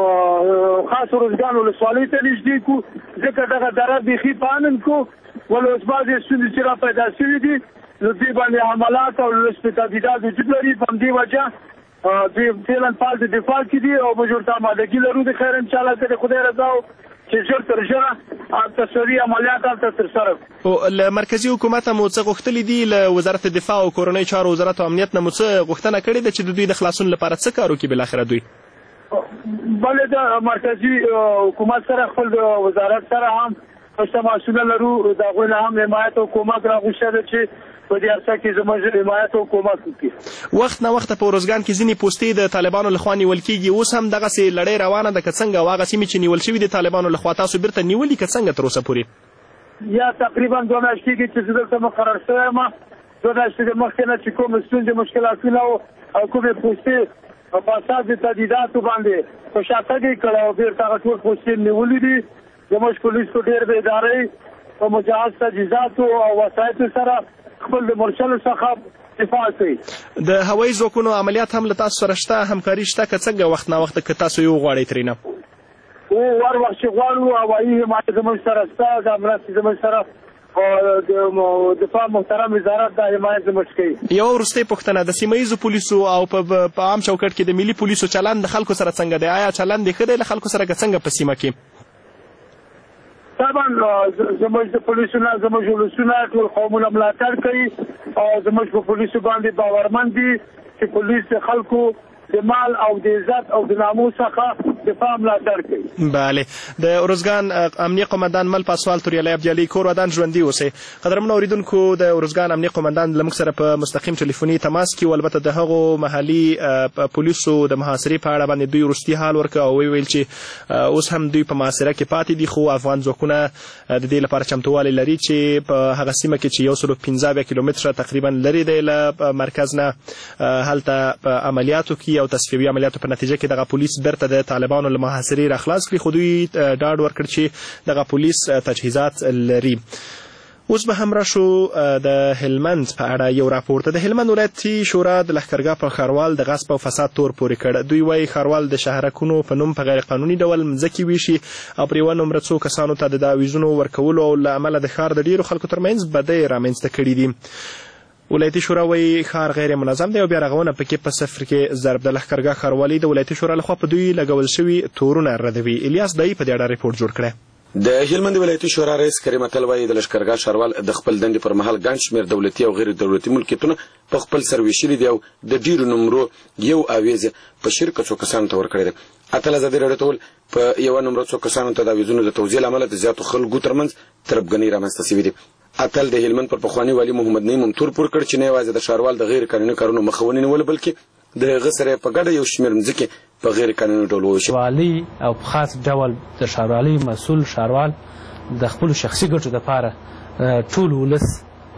خاص ارزګان ولسوالۍ ته نږدې کړو ځکه دغه دره بیخي په امن کړو. ولې اوس بعضې ستونزې چې را پیدا شوي دي نو دوی باندې حملات او لوستې تبعیدات وجود لري. په همدې وجه دوی فعلا فعال د دفاع کې دي او موږ ورته آمادګي لرو د خیر انشاءالله که د خدای رضا چې ژر تر ژره تصویري عملیات هلته ترسره کړو. او له مرکزي حکومته مو څه غوښتلي دي؟ له وزارت دفاع او کورنۍ چارو وزارت او امنیت نه مو څه غوښتنه کړې ده چې د دوی د خلاصون لپاره څه کار وکړي بالاخره دوی؟ بلې د مرکزي حکومت سره خپل د وزارت سره هم پښته معاشونه لرو. د هغوی نه هم حمایت او کومک راغوښته ده چې په دې عرصه کې زموږ حمایت او کومک وکړي. وخت نه وخته په ارزګان کې ځینې پوستې د طالبانو لخوا نیول کېږي. اوس هم دغسې لړۍ روانه ده که څنګه؟ او هغه سیمې چې نیول شوي د طالبانو لخوا تاسو بیرته نیولي که څنګه تر اوسه پورې؟ یا تقریبا دوه میاشتې کېږي چې زه دلته مقرر شوی یم. دوه میاشتې د مخکې نه چې کومې ستونزې مشکلاتونه او کومې پوستې په اساس د تهدیداتو باندې په شاتګ یې کړی او بیرته هغه ټول پوستې نیولي دي. زموږ پولیسو ډېر بیدارۍ په مجهز تجهیزاتو او وسایطو سره خپل د مرشلو څخه دفاع کوي. د هوایي ځواکونو عملیات هم له تاسو سره شته؟ همکاري شته که څنګه وخت نه وخت که تاسو یې وغواړئ ترېنه؟ او هر وخت چې غواړو هوایي حمایت زموږ سره شته. دا مرستې زموږ سره د دفاع محترم وزارت دا حمایت زموږ کوي. یوه وروستۍ پوښتنه د سیمه ییزو پولیسو او په عام چوکټ کې د ملي پولیسو چلند د خلکو سره څنګه دی؟ آیا چلند یې ښه دی له خلکو سره که څنګه په سیمه کې؟ طبعا زموږ د پولیسو نه زموږ ولسونه ټول قومونه ملاتړ کوي او زموږ په پولیسو باندې باورمند دي چې پولیس د خلکو د مال او د عزت او د ناموس څخه دفاع ملاتړ کوي. بله. د ارزګان امنیه قمندان مل پاسوال توریالی عبدالي کور ودان ژوندي اوسئ. قدرمنو اوریدونکو د ارزګان امنیه قمندان له موږ سره په مستقیم ټلیفوني تماس کې و. البته د هغو محلي پولیسو د محاصرې په اړه باندې دوی وروستي حال ورکړ او ویې ویل چې اوس هم دوی په محاصره کې پاتې دي خو افغان ځواکونه د دې لپاره چمتووالی لري چې په هغه سیمه کې چې یو سلو پنځه اویا کیلومتره تقریبا لرې دی له مرکز نه هلته په عملیاتو کې او تصفیوي عملیاتو په نتیجه کې دغه پولیس بیرته د طالبانو له محاصرې راخلاص کړي خو دوی ډاډ ورکړ چې دغه پولیس تجهیزات لري. اوس به هم راشو د هلمند په اړه یو راپور ته. د هلمند ولایتي شورا د لښکرګاه په ښاروال د غصب او فساد تور پورې کړ. دوی وایي ښاروال د شهرکونو په نوم په غیر قانوني ډول مځکې ویشي او پر یوه نومره څو کسانو ته د تعویضونو ورکولو او له امله د ښار د ډېرو خلکو ترمنځ بدۍ رامنځته کړي دي. ولایتي شورا وایي ښار غیر منظم دی او بیا رغونه پکې په صفر کې ضرب. د لښکرګاه ښاروالۍ د ولایتي شورا لخوا په دوی لګول شوي تورونه ردوي. الیاس دایي په دې اړه ریپورټ جوړ کړی. د هلمند ولایتي شورا رئیس کریم اتل وایي د لښکرګاه ښاروال د خپل دندې پر مهال ګڼ شمېر دولتي او غیر دولتي ملکیتونه په خپل سر ویشلي دي او د ډېرو نمرو یو اویز په شرکه څو کسانو ته ورکړی دی. اتل ازادي راډیو ته وویل په یوه نمره څو کسانو ته د اویزونو د توزیع له امله د زیاتو خلکو ترمنځ تربګنۍ رامنځته شوې دي. اتل د هلمند پر پخواني والي محمد نعیم هم تور پور کړ چې نه یوازې د ښاروال د غیر قانوني کارونو مخه ونیوله بلکې د هغه سره په ګډه یو شمېر مځکې په غیر قانوني ډول وویشي. والي او په خاص ډول د ښاروالۍ مسؤل ښاروال د خپلو شخصي ګټو دپاره ټول ولس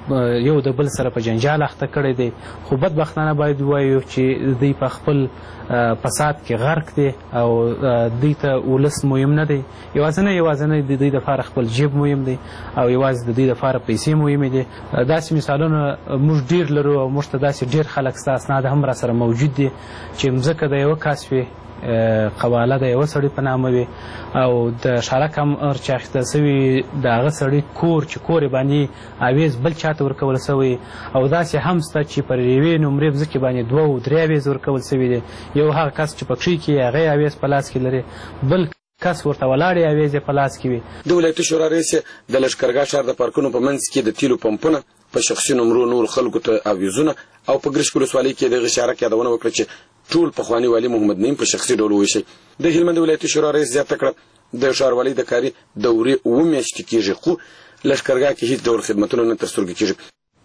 یو د بل سره په جنجال اخته کړی دی خو بدبختانه باید ووایو چې دوی په خپل فساد کې غرق دی او دوی ته ولس مهم نه دی. یوازینی یوازینی د دوی دپاره خپل جیب مهم دی او یوازې د دوی دپاره پیسې مهمې دي. داسې مثالونه موږ ډېر لرو او موږ ته داسې ډېر خلک ستا اسناد هم را سره موجود دي چې مځکه د یوه کس وي قواله د یوه سړي په نامه وي او د شارک امر چې اخیستل سوي د هغه سړي کور چې کور یې باندې اویز بل چاته ورکول سوی او داسې هم شته چې پر یوې نمرې ځمکې باندې دوه او درې اویز ورکول سوي دي. یو هغه کس چې پکښې کې هغه اویز په لاس کې لري، بل کس ورته ولاړې اویز یې په لاس کې وي. د ولایتي شورا رئیس د لښکرګاه ښار د پارکونو په منځ کې د تیلو پمپونه په شخصي نمرو نور خلکو ته اویزونه او په ګرشک ولسوالۍ کې دغه شارک یادونه وکړه چې ټول پخواني والي محمد نعیم په شخصي ډول وویشي. د هلمند ولایتي شورا رئیس زیاته کړه د ښاروالۍ د کاري دورې اوه میاشتې کېږي خو لښکرګاه کې هیڅ ډول خدمتونه نه تر سترګو کېږي.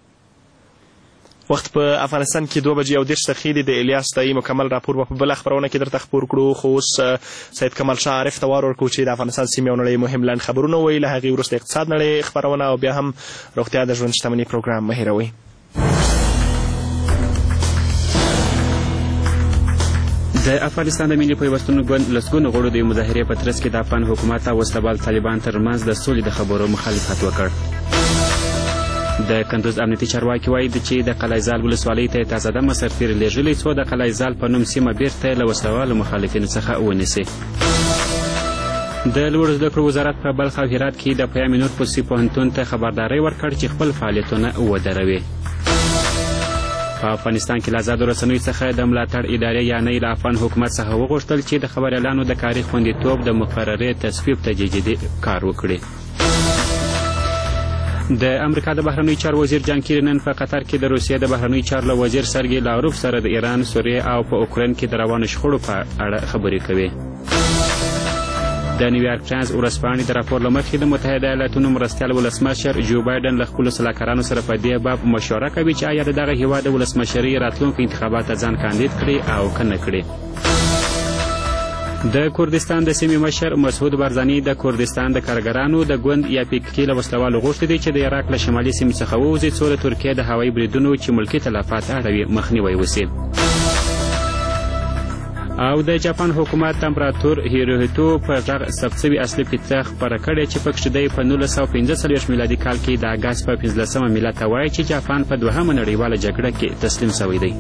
وخت په افغانستان کې دوه بجې او دېرش دقیقې دي. د الیاس دایي مکمل راپور به په بله خپرونه کې درته خپور کړو، خو اوس سید کمال شاه عارف ته وار ورکړو چې د افغانستان سیمې او نړۍ مهم لنډ خبرونه ووایي. له هغې وروسته اقتصاد نړۍ خپرونه او بیا هم روغتیا د ژوند شتمني پروګرام مه هېروئ. د افغانستان د ملي پیوستون ګوند لسګونو غړو د مظاهرې په ترڅ کې د افغان حکومت او وسلهبال طالبان ترمنځ د سولې د خبرو مخالفت وکړ. د کندوز امنیتي چارواکي وایي چې د قلعهزال ولسوالۍ ته یې تازه دمه سرتېري لېږلي څو د قلعهزال په نوم سیمه بیرته له وسلهوالو مخالفینو څخه ونیسي. د لوړو زده کړو وزارت په بلخ او هرات کې د پیامي نور پوسي پوهنتون ته خبرداری ورکړ چې خپل فعالیتونه ودروي. په افغانستان کې له آزادو رسنیو څخه د ملاتړ ادارې یعنې له افغان حکومت څخه وغوښتل چې د خبریالانو د کاري خوندیتوب د مقررې تصویب ته جدي کار وکړي. د امریکا د بهرنیو چارو وزیر جان کیری نن په قطر کې د روسیې د بهرنیو چارو له وزیر سرګی لاوروف سره د ایران، سوریې او په اوکراین کې د روانو شخړو په اړه خبرې کوي. د نیویارک ټایمز ورځپاڼې د راپور له مخې د متحده ایالاتونو مرستیال ولسمشر جو بایډن له خپلو سلاکارانو سره په دې باب مشوره کوي چې آیا د دغه هیواد د ولسمشرۍ راتلونکو انتخابات ته ځان کاندید کړي او که نه کړي. د کردستان د سیمې مشر مسعود بارزاني د کردستان د کارګرانو د ګوند یا پی کې له وسلوالو غوښتي دي چې د عراق له شمالي سیمې څخه ووځي څو د ترکیې د هوایي بریدونو چې ملکي تلفات اړوي مخنیوی وشي. او د جاپان حکومت امپراتور هیروهیتو په غږ ثبت شوي اصلي قطعه خپره کړې چې پکښې دی په نولس سوه پنځه څلوېښت میلادي کال کې د اګست په پنځلسمه ملت ته وایي چې جاپان په دوهمه نړیواله جګړه کې تسلیم شوی دی.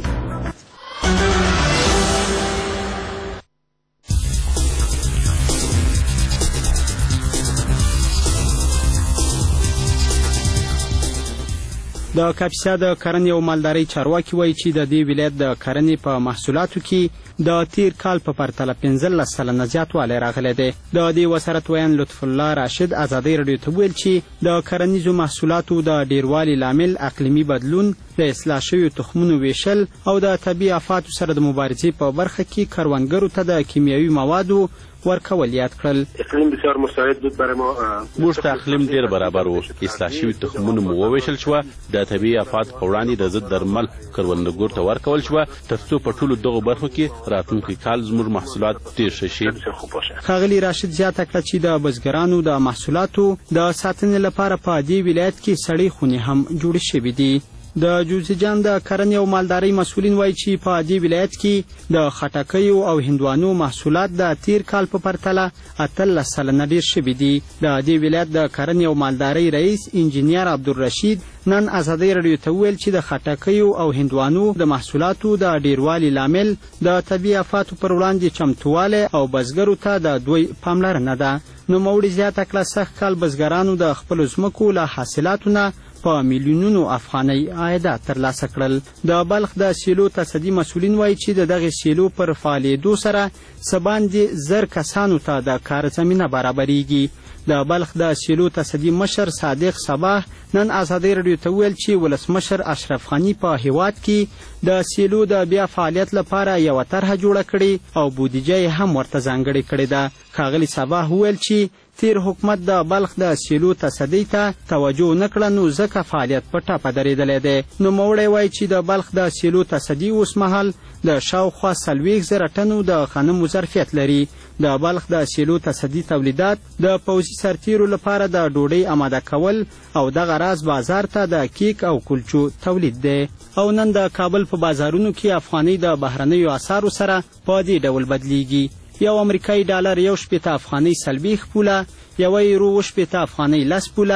د کاپیسا د کرنې او مالدارۍ چارواکي وایي چې د دې ولایت د کرنې په محصولاتو کې د تیر کال په پرتله پنځلس سلنه زیاتوالی راغلی دی. د دې وزارت ویان لطف الله راشد ازادۍ راډیو ته وویل چې د کرنیزو محصولاتو د ډیروالي لامل اقلیمي بدلون، د اصلاح شویو تخمونو ویشل او د طبیعي آفاتو سره د مبارزې په برخه کې کروندګرو ته د کیمیاوي موادو ورکول یاد کړل. اقلیم بسیار مساعد بود برای ما. موږ ته اقلیم ډیر برابر و، اصلاح شوي تخمونه مو وویشل شوه، د طبیعي آفات په وړاندې د ضد درمل کروندګرو ته ورکول شوه تر څو په ټولو دغو برخو کې راتلونکي کال زموږ محصولات ډیر ښه شي. ښاغلي راشد زیاته کړه چې د بزګرانو د محصولاتو د ساتنې لپاره په دې ولایت کې سړې خونې هم جوړې شوي دي. د جوزجان د کرنې او مالدارۍ مسؤلین وایي چې په دې ولایت کې د خټکیو او هندوانو محصولات د تیر کال په پرتله اتلس سلنه ډېر شوي دي. د دې ولایت د کرنې او مالدارۍ رئیس انجینیر عبدالرشید نن ازادۍ راډیو ته وویل چې د خټکیو او هندوانو د محصولاتو د ډیروالي لامل د طبیعي آفاتو پر وړاندې چمتووالی او بزګرو ته د دوی پاملرنه ده. نوموړي زیاته کړه سږ کال بزګرانو د خپلو ځمکو له حاصلاتو نه په میلیونونو افغانۍ عایدات ترلاسه کړل. د بلخ د سیلو تصدي مسؤلین وایي چې د دغې سیلو پر فعالېدو سره څه باندې زر کسانو ته د کار زمینه برابریږي. د بلخ د سیلو تصدي مشر صادق صباح نن ازادۍ راډیو ته وویل چې ولسمشر اشرف غني په هیواد کې د سیلو د بیا فعالیت لپاره یوه طرحه جوړه کړې او بودیجه یې هم ورته ځانګړې کړې ده. ښاغلي صباح وویل چې تیر حکومت د بلخ د سیلو تصدۍ ته توجه نه کړه نو ځکه فعالیت په ټاپه درېدلی دی. نوموړی وایي چې د بلخ د سیلو تصدي اوس مهال د شاوخوا څلوېښت زره ټنو د غنمو ظرفیت لري. د بلخ د سیلو تصدي تولیدات د پوځي سرتیرو لپاره د ډوډۍ آماده کول او دغه راز بازار ته د کیک او کلچو تولید دی. او نن د کابل په بازارونو کې افغانۍ د بهرنیو اسعارو سره په دې ډول بدلیږي. یو امریکایي ډالر یو شپېته افغانۍ څلوېښت پوله، یوه یورو اووه شپېته افغانۍ لس پوله،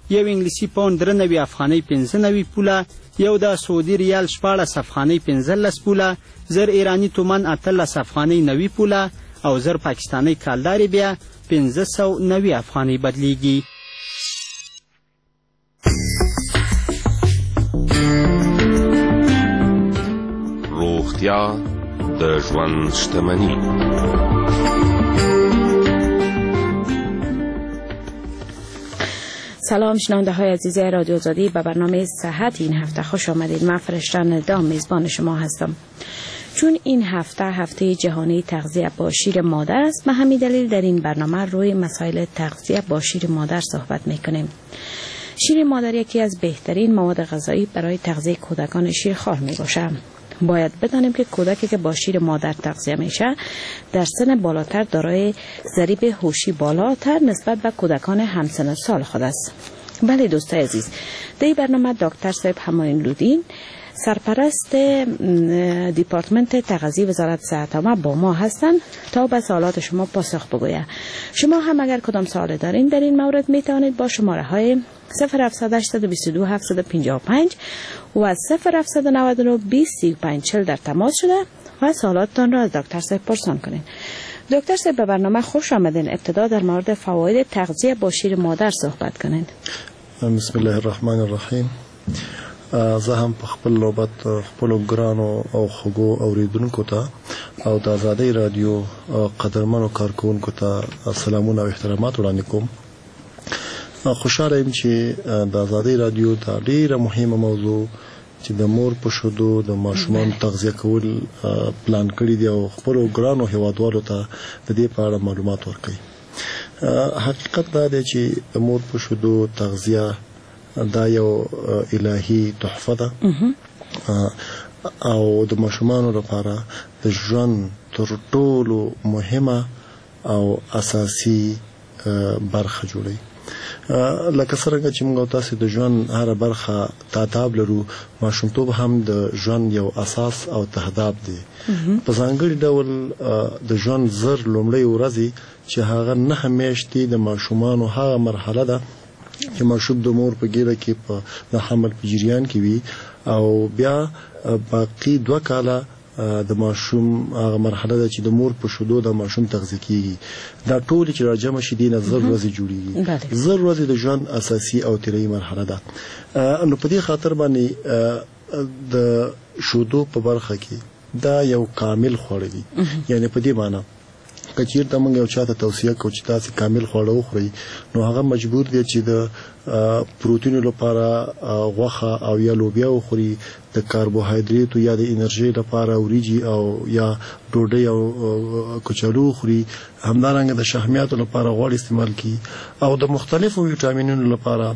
یو انګلیسي پاوند درې نوي افغانۍ پنځه نوي پوله، یو د سعودي ریال شپاړس افغانۍ پنځلس پوله، زر ایراني تومان اتلس افغانۍ نوي پوله او زر پاکستاني کالدارې بیا پنځه سوه نوي افغانۍ بدلیږي. روغتیا د ژوند شتمني. سلام شنونده های عزیز رادیو آزادی، به برنامه صحت این هفته خوش آمدید. من فرشته ندام میزبان شما هستم. چون این هفته هفته جهانی تغذیه با شیر مادر است، به همین دلیل در این برنامه روی مسائل تغذیه با شیر مادر صحبت میکنیم. شیر مادر یکی از بهترین مواد غذایی برای تغذیه کودکان شیرخوار می باشد. باید بدانیم که کودکی که با شیر مادر تغذیه میشه در سن بالاتر دارای ضریب هوشی بالاتر نسبت به کودکان همسن سال خود است. بله دوستای عزیز، در این برنامه دکتر صاحب همایون لودین، سرپرست دیپارتمنت تغذیه وزارت صحت عامه با ما هستند تا به سوالات شما پاسخ بگوید. شما هم اگر کدام سوال دارین در این مورد می توانید با شماره های صفر هفتصد هشتصد و بیست و دو هفتصد و پنجاه و پنج و صفر هفتصد و نود و نه بیست سی و پنج چهل در تماس شده و سوالاتتان را از دکتر صاحب پرسان کنید. دکتر صاحب به برنامه خوش آمدین. ابتدا در مورد فواید تغذیه با شیر مادر صحبت کنید. بسم الله الرحمن الرحیم. زه هم په خپل نوبت خپلو ګرانو او خوږو اوریدونکو ته او د آزادۍ رادیو قدرمنو کارکوونکو ته سلامونه او احترامات وړاندې کوم. خوشحاله یم چې د آزادۍ رادیو دا ډیره مهمه موضوع چې د مور په شیدو د ماشومانو تغذیه کول پلان کړي دي او خپلو ګرانو هیوادوالو ته د دې په اړه معلومات ورکوي. حقیقت دا دی چې د مور په شیدو تغذیه دا یو الهي تحفه ده او د ماشومانو لپاره د ژوند تر ټولو مهمه او اساسي برخه جوړوي. لکه څنګه چې موږ تاسو د ژوند هر برخه تعتاب لرو، ماشومتوب هم د ژوند یو اساس او تهداب دی. په ځانګړي ډول د ژوند زر لومړی ورځې چې هغه نه میاشتې د ماشومانو هغه مرحله ده چې ماشوم د مور په ګیره کې په د حمل په جریان کې وي او بیا باقي دوه کاله د ماشوم هغه مرحله ده چې د مور په شیدو د ماشوم تغذیه کیږي. دا ټول چې راجمع شي دینه زر ورځې جوړیږي. زر ورځې د ژوند اساسي او طبیعي مرحله ده. نو په دې خاطر باندې د شیدو په برخه کې دا یو کامل خواړه دي. یعنی په دې معنی کچیر ته موږ یو چاته توصیه کوو چې تاسو کامل خواړه وخورئ، نو هغه مجبور دی چې د پروتین لپاره غوښه او یا لوبیا وخوري، د کاربوهایډریټ یا د انرژي لپاره وریجی او یا ډوډۍ او کچالو وخوري، همدارنګه د شحمیاتو لپاره غوړ استعمال کړي او د مختلفو ویټامینونو لپاره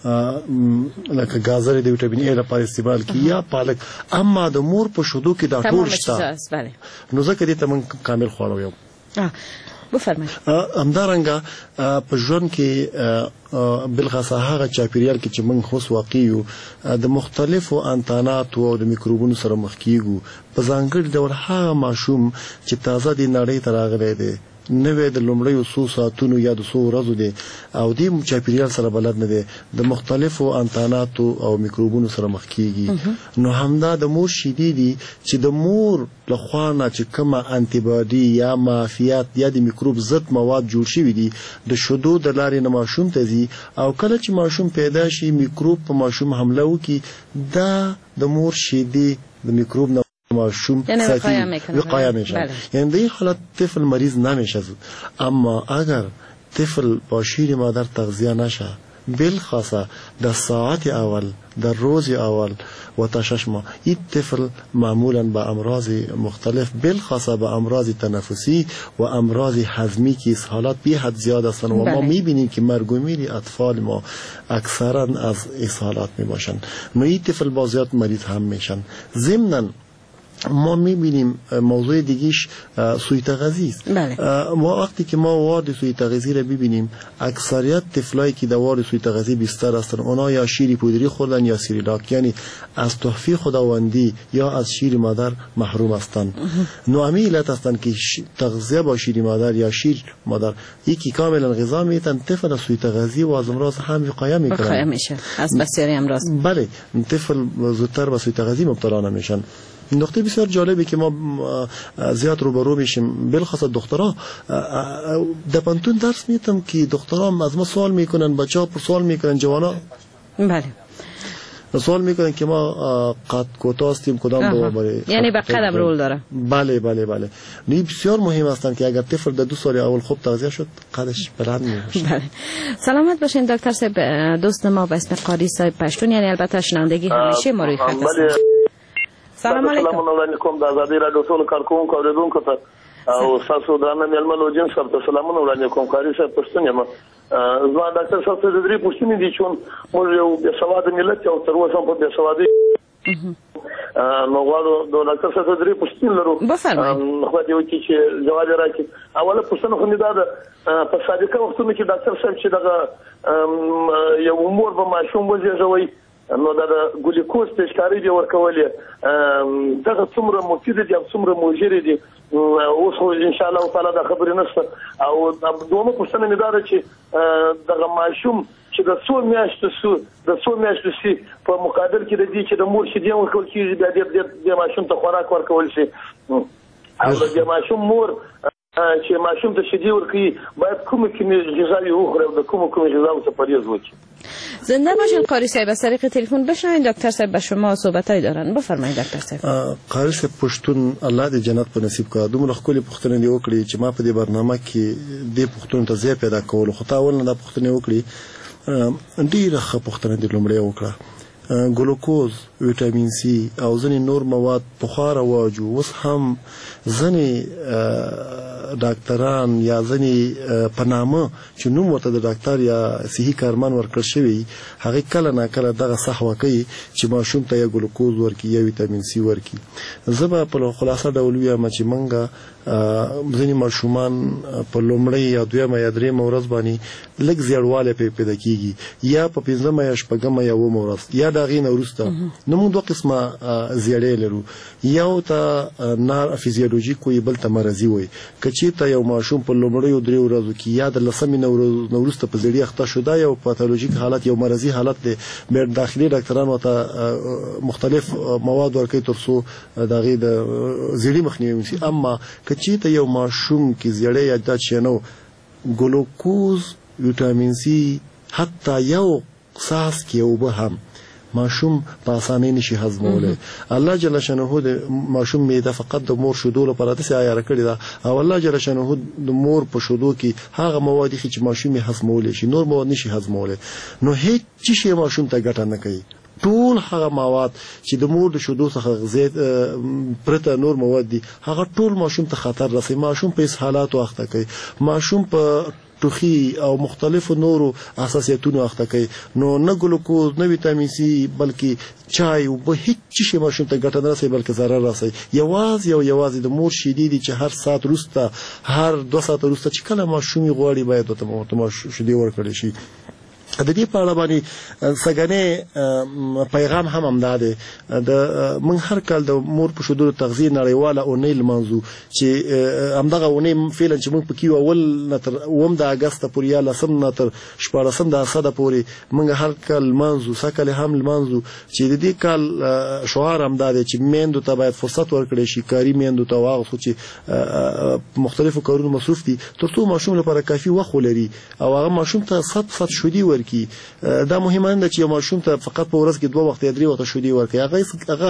لکه گازر د ویټامین ای لپاره استعمال کړي یا پالک. اما د مور په شیدو کې دا ټول شته، نو ځکه دې ته موږ کامل خواړه وایو. بفرمایئ. همدارنګه په ژوند کې بلخاصه هغه چاپیریال کې چې موږ اوس واقع یو د مختلفو انتاناتو او د میکروبونو سره مخ کیږو. په ځانګړي ډول هغه ماشوم چې تازه د نړۍ ته راغلی دی، نوې د لومړیو څو ساعتونو یا د څو ورځو دی او د چاپیریال سره بلد نه دی، د مختلفو انتاناتو او میکروبونو سره مخ کیږي. نو همدا د مور شیدې دي چې د مور له خوا نه چې کومه انټي باډي یا معافیت یا د میکروب ضد مواد جوړ شوي دي د شیدو د لارې نه ماشوم ته ځي او کله چې ماشوم پیدا شي میکروب په ماشوم حمله وکړي، دا د مور شیدې د میکروب نه ماشوم وقایه میشه. یعنی در این حالت طفل مریض نمیشه. اما اگر طفل با شیر مادر تغذیه نشه، بالخاصه در ساعت اول در روز اول و تا شش ماه، این طفل معمولا به امراض مختلف بالخاصه به امراض تنفسی و امراض هضمی که اسهالات بی حد زیاد هستند و ما میبینیم که مرگ و میر اطفال ما اکثرا از اسهالات میباشند. نو این طفل با زیاد مریض هم میشن. ضمناً ما میبینیم موضوع دیگیش سوی تغذیه است. ما وقتی که ما وارد سوی تغذیه را ببینیم اکثریت طفلایی که در وارد سوی تغذیه بیشتر هستند اونا یا شیر پودری خوردن یا سیریلاک، یعنی از تحفه خداوندی یا از شیر مادر محروم هستند. نو همین علت هستند که تغذیه با شیر مادر یا شیر مادر یکی کاملا غذا میتن طفل از سوی تغذیه و از امراض هم وقایه میکنن. وقایه میشه از بسیاری امراض. بله طفل زودتر به سوی تغذیه مبتلا نمیشن. نقطه بسیار جالبی که ما زیاد روبرو میشیم بالخصوص دخترها در پانتون درس میتم که دخترها از ما سوال میکنن، بچه‌ها سوال میکنن، جوانا بله سوال میکنن که ما قد کوتاه هستیم کدام دو باره، یعنی به قدم رول داره. بله بله بله نی بسیار مهم هستند که اگر طفل در دو سال اول خوب تغذیه شد قدش بلند میشه. بله سلامت باشین دکتر صاحب. دوست ما به اسم قاری صاحب پشتون، یعنی البته شنوندگی همیشه ما روی خط است. سلام علیکم. سلام علیکم د آزادۍ راډیو ټول کارکونکو اوریدونکو ته او تاسو درانه مېلمنو او جنس ته سلامونه وړاندې کوم. قاری صاحب پښتون یم. زما ډاکټر صاحب ته د درې پوښتنې دي چې موږ یو بې سواده ملت او تر اوسه هم په بې سوادۍ نو غواړو د ډاکټر صاحب ته درې پوښتنې لرو. خو دې وکړي چې ځواب یې راکړي. اوله پوښتنه خو مې دا ده په سابقه وختونو کې ډاکټر صاحب چې دغه یو مور به ماشوم وزېږوي نو دا ګلوکوز پیشکاری دی ورکولې دغه څومره مفید دي او څومره مؤثر دي اوس خو ان شاء الله تعالی دا خبرې نشته. او دومره پوښتنه مې دا ده چې دغه ماشوم چې د څو میاشتو سو د څو میاشتو سي په مقابل کې د دې چې د مور شیدې ورکول کېږي بیا د ماشوم ته خوراک ورکول شي او د ماشوم مور چې ماشوم ته شیدې ورکوي باید کومه کومه غذاوي وخوري او د کومه کومه غذاوو څخه پرهیز وکړي. زنده باشین قاری صاحب. از طریق تلفن بشنوین دکتر صاحب به شما صحبتایی دارن. بفرمایید دکتر صاحب. قاری صاحب پښتون الله دې جنت په نصیب کړه. دومره خپل پښتنه دی وکړي چې ما په دې برنامه کې دې پښتون ته ځای پیدا کول خو تا ول نه د پښتنه وکړي ډیره ښه پښتنه دې لومړی وکړه. ګلوکوز، ویټامین سي او ځینې نور مواد پخوا رواج وو. اوس هم ځینې ډاکټران یا ځینې په نامه چې نوم ورته د ډاکټر یا صحي کارمن ورکړل شوی هغې کله ناکله دغه سهوه کوي چې ماشوم ته یا ګلوکوز ورکړي یا ویټامین سي ورکړي. زه به په خلاصه ډول ووایم چې موږ ځینې ماشومان په لومړۍ یا دویمه یا درېیمه ورځ باندې لږ زیړوالی پرې پیدا کېږي یا په پنځمه یا شپږمه یا اوومه ورځ یا د هغې نه وروسته. نو موږ دوه قسمه زیړی لرو، یو ته نار فیزیولوژیک وایي بل ته مرضي وایي. که چېرته یو ماشوم په لومړیو درې ورځو کې یا د لسمې نه وروسته په زیړي اخته شو دا یو پاتولوژیک حالت یو مرضي حالت دی. بیا داخلي ډاکټران ورته مختلف مواد ورکوي تر څو د هغې د زیړي مخنیوی وشي. اما که چېرته یو ماشوم کې زیړی یا دا شی نه ګلوکوز، ویټامین سي، حتی یو څاڅکی کې اوبه هم ماشوم په اسانۍ نشي هضمولی. الله جل شانه د ماشوم معده فقط د مور شیدو لپاره داسې عیاره کړې ده او الله جل شانه د مور په شیدو کې هغه مواد ایښي چې ماشوم یې هضمولی شي، نور مواد نشي هضمولی. نو هیڅ شی ماشوم ته ګټه نه کوي. ټول هغه مواد چې د مور د شیدو څخه غذا پرته نور مواد دي هغه ټول ماشوم ته خطر رسوي، ماشوم په اسهالاتو اخته کوي، ماشوم په ټوخي او مختلفو نورو حساسیتونو اخته کوي. نو نه ګلوکوز نه ویټامین سي بلکې چای او به هیڅ شی ماشوم ته ګټه نه رسوي بلکې ضرر رسوي. یوازې او یوازې د مور شیدې دي چې هر ساعت وروسته هر دوه ساعته وروسته چې کله ماشوم غواړي باید ورته شیدې ورکړل شي. د دې په اړه باندې سګنې پیغام هم همدا دی. د موږ هر کال د مور په شیدو تغذیه نړیواله اونۍ لمانځو چې همدغه اونۍ فعلا چې موږ پکې اول نه تر اووم د اګست پورې یا لسم نه تر شپاړسم د اسده پورې موږ هر کال لمانځو، سږکال هم لمانځو چې د دې کال شعار همدا دی چې میندو ته باید فرصت ورکړی شي، کاري میندو ته او هغه څوک چې مختلفو کارونو مصروف دي تر څو ماشوم لپاره کافي وخت ولري او هغه ماشوم ته صد صد شیدې ورکړي. دا مهمه نه ده چې یو ماشوم ته فقط په ورځ کې دوه وخت یا درې وخته شیدې ورکړي، هغه هغه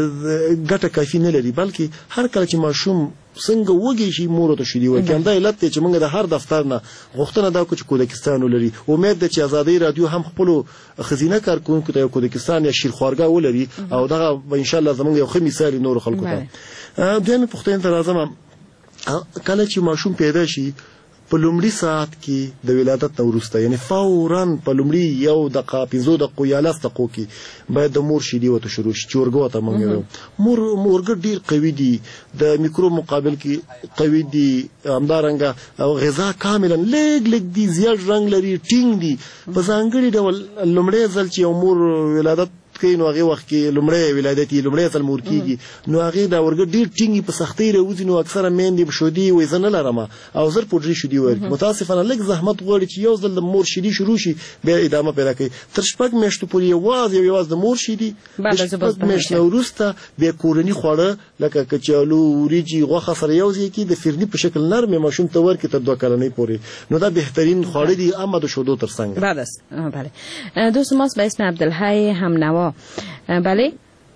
ګټه کافي نه لري بلکې هر کله چې ماشوم څنګه وږی شي مور ته شیدې ورکړي. همدا علت دی چې موږ د هر دفتر نه غوښتنه دا کوو چې کودکستان ولري. امید ده چې ازادۍ رادیو هم خپلو ښځینه کارکوونکو ته یو کودکستان یا شیرخوارګاه ولري او دغه به انشاءالله زموږ یو ښه مثال نورو خلکو ته. دویمې پوښتنې ته راځم. کله چې ماشوم پیدا شي په لومړي ساعت کې د ولادت نه وروسته یعنی فورا په لومړي یو دقیقه پنځو دقیقو یا لس دقیقو کې باید د مور شیدې ورته شروع شي چې ورګه ورته موږ وایو مور مورګه ډېر قوي دي د میکروب مقابل کې قوي دي همدارنګه او غذا کاملا لږ لږ دي زیات رنګ لري ټینګ دي په ځانګړي ډول لومړی ځل چې یو مور ولادت کوي نو هغه وخت کې لومړی ولادت یې لومړی ځل مور کېږي نو هغې دا ورګه ډېر ټینګې په سختۍ راوځي نو اکثره میندې به شیدې وایي زه نه لرم او زر پوډري شیدې ورکړي متاسفانه لږ زحمت غواړي چې یو ځل د مور شیدې شروع شي بیا ادامه پیدا کوي تر شپږ میاشتو پورې یوازې او یوازې د مور شیدې د شپږ میاشتو نه وروسته بیا کورني خواړه لکه کچالو وریجې غوښه سره یو ځای کې د فرني په شکل نرمې ماشوم ته ورکړي تر دوه کلنۍ پورې نو دا بهترین خواړه دي اما د شیدو تر څنګ بعد است بله دوست ماست به اسم عبدالحی همنوا بله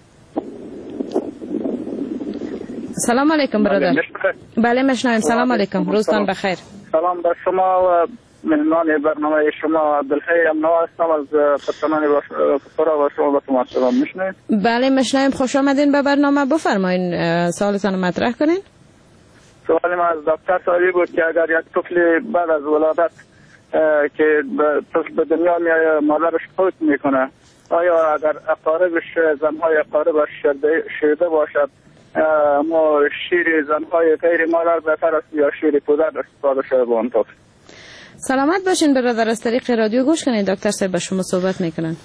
سلام علیکم برادر بله میشنویم سلام علیکم روزتان بخیر سلام بر شما و مهمان برنامه شما عبدالحی همنوا هستم از پتنان فسرا و شما با سلام میشنویم بله میشنویم خوش آمدین به برنامه بفرمایین سوالتان مطرح کنین سوال ما از دکتر سوالی بود که اگر یک طفل بعد از ولادت که طفل به دنیا میاد مادرش فوت میکنه آیا اگر اقاربش زنهای اقاربش شیرده باشد ما شیر زنهای غیر مادر بهتر است یا شیر پدر استفاده شده با آن طفل سلامت باشین برادر از طریق رادیو گوش کنید دکتر صاحب با شما صحبت میکنن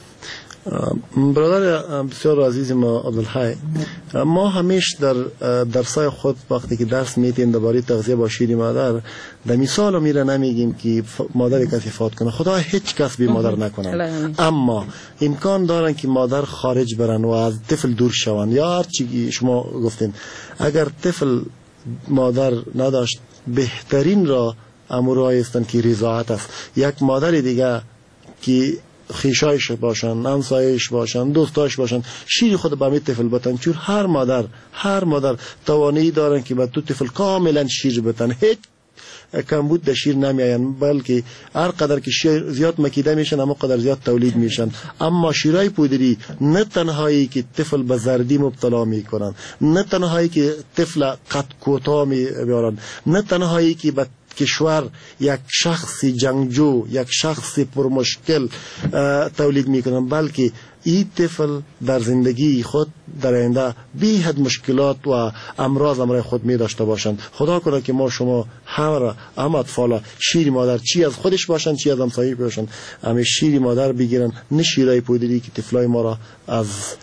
برادر بسیار عزیز ما عبدالحی ما همیشه در درسای خود وقتی که درس میتیم درباره تغذیه با شیر مادر در مثال میره نمیگیم که مادر کسی فوت کنه خدا هیچ کس بی مادر نکنه اما امکان دارن که مادر خارج برن و از طفل دور شون یا هر چی شما گفتین اگر طفل مادر نداشت بهترین را امورایی هستند که رضاعت است یک مادر دیگه که خیشایش باشن همسایش باشن دوستاش باشن شیر خود به می طفل بتن چون هر مادر هر مادر توانایی دارن که به تو طفل کاملا شیر بتن هیچ کمبود در شیر نمیاین بلکه هر قدر که شیر زیاد مکیده میشن اما قدر زیاد تولید میشن اما شیرای پودری نه تنهایی که طفل به زردی مبتلا میکنن نه تنهایی که طفل قد کوتاه میبرن نه تنهایی که به کشور یک شخص جنگجو یک شخص پرمشکل تولید میکنن بلکه این طفل در زندگی خود در آینده بی حد مشکلات و امراض امرای خود می داشته باشند خدا کنه که ما شما همه هم اطفال شیر مادر چی از خودش باشند چی از همسایه باشند همه شیر مادر بگیرن نه شیرای پودری که طفلای ما را از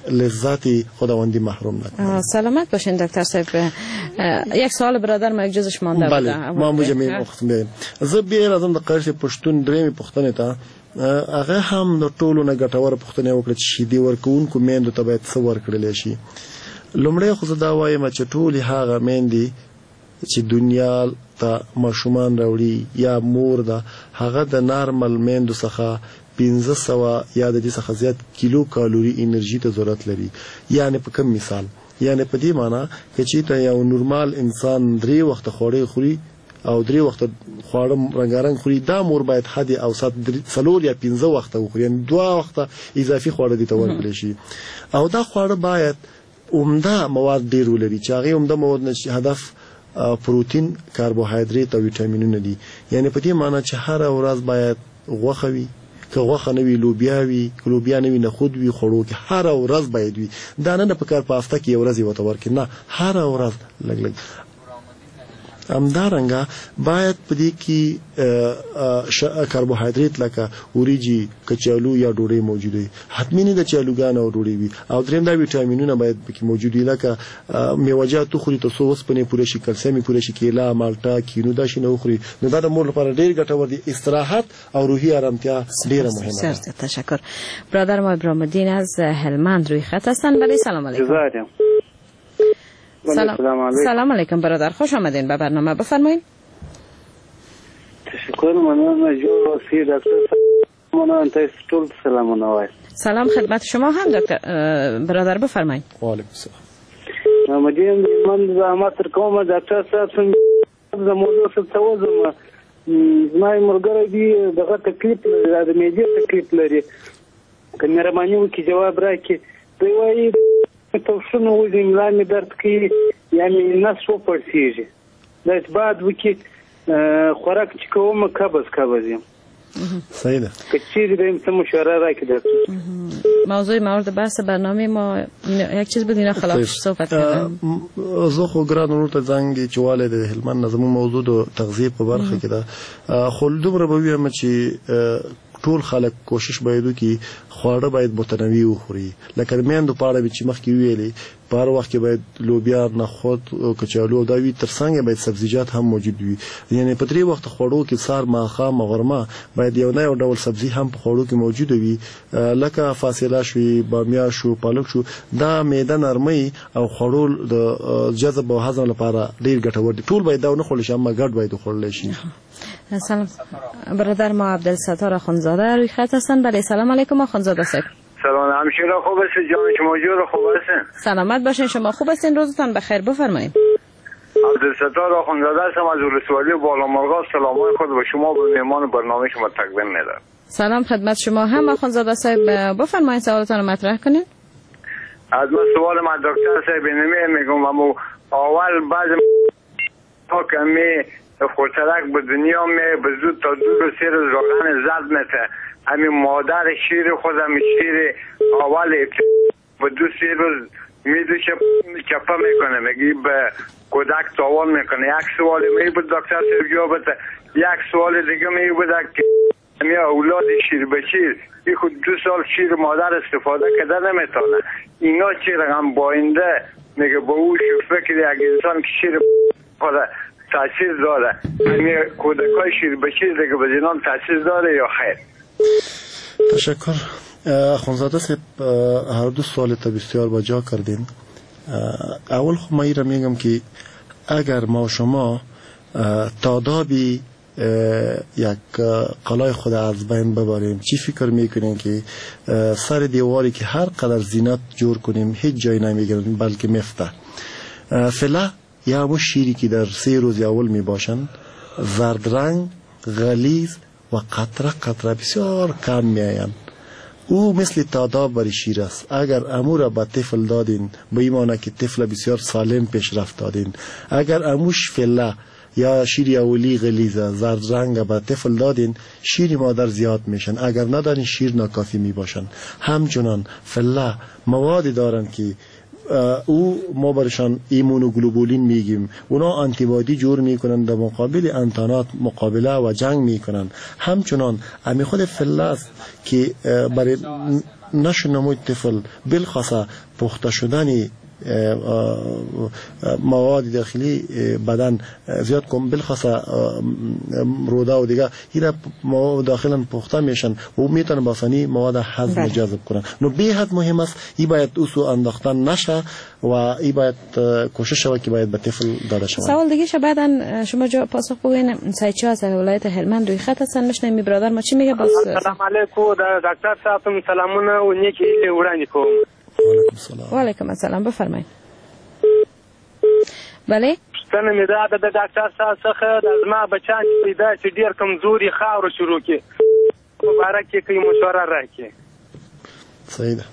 لذت خداوندی محروم نکنه سلامت باشین دکتر صاحب یک سوال برادر ما یک جزش مانده بله ما موجه می وقت بیم زه بیر ازم د قرش پښتون درېمې پښتنې ته هغه هم د ټولو نه ګټوره پوښتنه وکړه چې شیدې ورکوونکو میندو ته باید څه ورکړلی شي لومړی خو زه دا وایم چې ټولې هغه میندې چې دنیا ته ماشومان راوړي یا مور ده هغه د نارمل میندو څخه پنځه سوه یا د دې څخه زیات کیلو کالوري انرژي ته ضرورت لري یعنې په کم مثال یعنې په دې معنا که چېرته یو نورمال انسان درې وخته خواړه خوري او درې وخته خواړه رنګارنګ خوري دا مور باید حد اوسط څلور یا پنځه وخته وخوري یعنی دوه وخته اضافي خواړه دي ته ورکړل شي او دا خواړه باید عمده مواد ډېر ولري چې هغه عمده مواد نه هدف پروتین کاربوهایدریت او ویټامینونه دي یعنی په دې معنی چې هر ورځ باید غوښه وي که غوښه نه وي لوبیا وي که لوبیا نه وي نخود وي خوړو کې هر ورځ باید وي دا نه په کار په هفته کې یو ورځ یې ورته ورکړي نه هر ورځ لږ لږ همدارنګه باید په دې کې کاربوهایدریت لکه وریجې کچالو یا ډوډۍ موجود وي حتمي نه ده چې الوګان او ډوډۍ وي او دریم دا ویټامینونه باید پکې موجود وي لکه میوه‌جات وخوري تر څو اوسپنې پوره شي کلسیم پوره شي کیله مالټه کینو دا شي نه وخوري نو دا د مور لپاره ډېر ګټور دي استراحت او روحي آرامتیا ډېره مهمه ده تشکر برادر ما ابراهیم الدین از هلمند روی خط هستند بله سلام علیکم سلام سلام علیکم برادر خوش آمدین به برنامه بفرمایید تشکر منم جو سی دکتر منم تاسو ټول سلامونه وایم سلام خدمت شما هم دکتر برادر بفرمایید و علیکم السلام مدین من زحمت کوم دکتر صاحب څنګه د موضوع څه توزم زما مرګره دی دغه تکلیف د میډیا تکلیف لري کمره باندې کی جواب راکې دوی وایي توشنو وزن ملا می درد کوي یا می نس و پړسیږي دا بعد وکي خوراک چې کوم قبض قبض یم. صحیح ده. که چیزی بریم تو مشوره را که دکتر. موضوع مورد بحث برنامه ما یک چیز بود اینا خلاف صحبت کردن. زه خو ګران ورور ته زنګ چې والد هلمند نظم موضوع د تغذیه په برخه کې ده. خو دومره به ویم چې ټول خلک کوشش باید وکړي خواړه باید متنوع وخوري. لکه میندو په اړه چې مخکې ویلې په هر وخت کې باید لوبیا، نخود، کچالو دا وي، ترڅنګ باید سبزیجات هم موجود وي. یعنی په درې وخت خوړو کې سار، ماښام او غرمه باید یو نه یو ډول سبزي هم په خوړو کې موجود وي، لکه فاصله شوي، بامیه شو، پالک شو. دا معده نرمي او خوړو د جذب او هضم لپاره ډیر ګټور دي. ټول باید دا نه خوړل شي، اما ګډ باید خوړل شي. سلام برادر ما عبدالستار اخوندزاده روی خط هستن. بله سلام علیکم اخوندزاده صاحب. سلام همشیره، خوب است؟ جان شما جور خوب هستین؟ سلامت باشین، شما خوب هستین؟ روزتان بخیر، بفرمایید. عبدالستار اخوندزاده هستم از ولسوالی بالامرغاب. سلامای خود به شما به مهمان برنامه شما تقدیم میدم. سلام خدمت شما هم اخوندزاده صاحب، بفرمایید سوالتان رو مطرح کنین. از من سوال من دکتر صاحب نمی میگم اما اول بعض تا کمی خورترک به دنیا می به زود تا دو سه روز روغن زرد میته. همین مادر شیر خودم شیر اول به دو سه روز میدوشه چپه میکنه، میگی به کودک تاوان میکنه. یک سوال می بود دکتر صاحب جواب بده. یک سوال دیگه می بود که می اولاد شیر به شیر این خود دو سال شیر مادر استفاده کرده نمیتونه. اینا چی رقم باینده میگه با او فکر یک انسان که شیر خود تاثیر داره، یعنی کودکای شیر به شیر دیگه به زنان تاثیر داره یا خیر؟ تشکر اخوندزاده صاحب، هر دو سوالت بسیار با جا کردین. اول خب من را میگم که اگر ما و شما تادابی یک قلای خود از بین ببریم، چی فکر میکنیم که سر دیواری که هر قدر زینت جور کنیم هیچ جای نمیگیریم بلکه میفته. فعلا یا همون شیری که در سه روز اول می باشن زرد رنگ، غلیظ و قطره قطره بسیار کم می آین. او مثل تاداب بر شیر است. اگر امو را به طفل دادین به این معنی که طفل بسیار سالم پیشرفت دادین. اگر اموش فله یا شیر اولی غلیظه زرد رنگ به طفل دادین، شیر مادر زیاد میشن. اگر ندارین شیر ناکافی می باشن. همچنان فله موادی دارن که او ما برشان ایمونوگلوبولین میگیم، اونا آنتیبادی جور میکنن در مقابل انتانات مقابله و جنگ میکنن. همچنان امی خود فله است که برای نشو نموی طفل بالخاصه پخته شدن مواد داخلی بدن زیاد کن، بالخاصه رودا و دیگه اینا مواد داخلا پخته میشن و میتونن باسانی مواد هضم جذب کنن. نو به حد مهم است ای باید اوسو انداختن نشه و ای باید کوشش شود که باید به طفل داده شود. سوال دیگه شه بعدن شما جواب پاسخ بگوین. سایچا از ولایت هلمند روی خط هستن، میشنیم می برادر ما چی میگه؟ باز سلام علیکم دکتر صاحب، سلامونه و نیکی وړاندې کوم. و علیکم السلام، بفرمایید. بله څنګه مې دا د ډاکټر صاحب څخه د زما بچان چې پیدا چې ډیر کمزوري خاور شروع کی مبارک کې کوي مشوره راکړي. صحیح ده.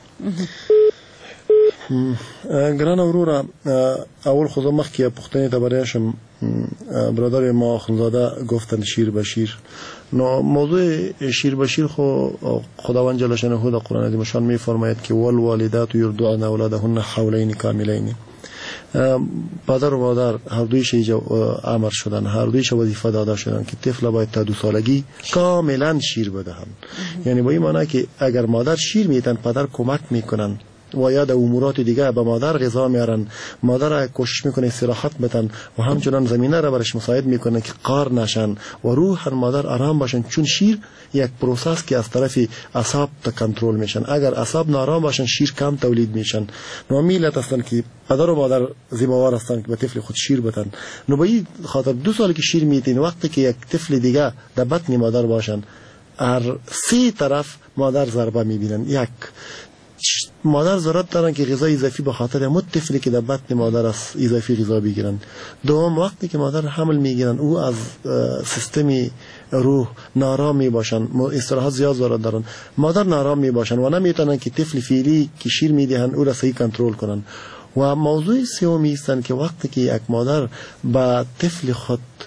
ګران وروره، اول خود مخکې پښتنې ته برایشم. برادر ما اخوندزاده گفتن شیر به شیر. نو موضوع شیر به شیر خو خداوند جل شانه در قرآن عظیم شان می فرماید که والوالدات یرضعن اولادهن حولین کاملین. پدر و مادر هر دویش امر شدن، هر دویش وظیفه داده شدن که طفل باید تا دو سالگی کاملا شیر بدهند. یعنی با این معنی که اگر مادر شیر میدن پدر کمک میکنن و یا در امورات دیگه به مادر غذا میارن، مادر کوشش میکنه استراحت بدن و همچنان زمینه را برش مساعد میکنه که قار نشن و روح مادر آرام باشن، چون شیر یک پروسس که از طرف اعصاب تا کنترل میشن. اگر اعصاب نارام باشن شیر کم تولید میشن. نو میلت هستن که پدر و مادر زیباوار هستن که به طفل خود شیر بدن. نو به این خاطر دو سال که شیر میدین وقتی که یک طفل دیگه در بطن مادر باشن، هر سه طرف مادر ضربه میبینن. یک مادر ضرورت دارن که غذای اضافی به خاطر همون طفلی که در بطن مادر است اضافی غذا بگیرن. دوم وقتی که مادر حمل میگیرن او از سیستمی روح نارام می باشن، استراحت زیاد ضرورت دارن. مادر نارام می باشن و نمیتونن که طفل فعلی که شیر میدهن او را صحیح کنترل کنن. و موضوع سومی است که وقتی که یک مادر با طفل خود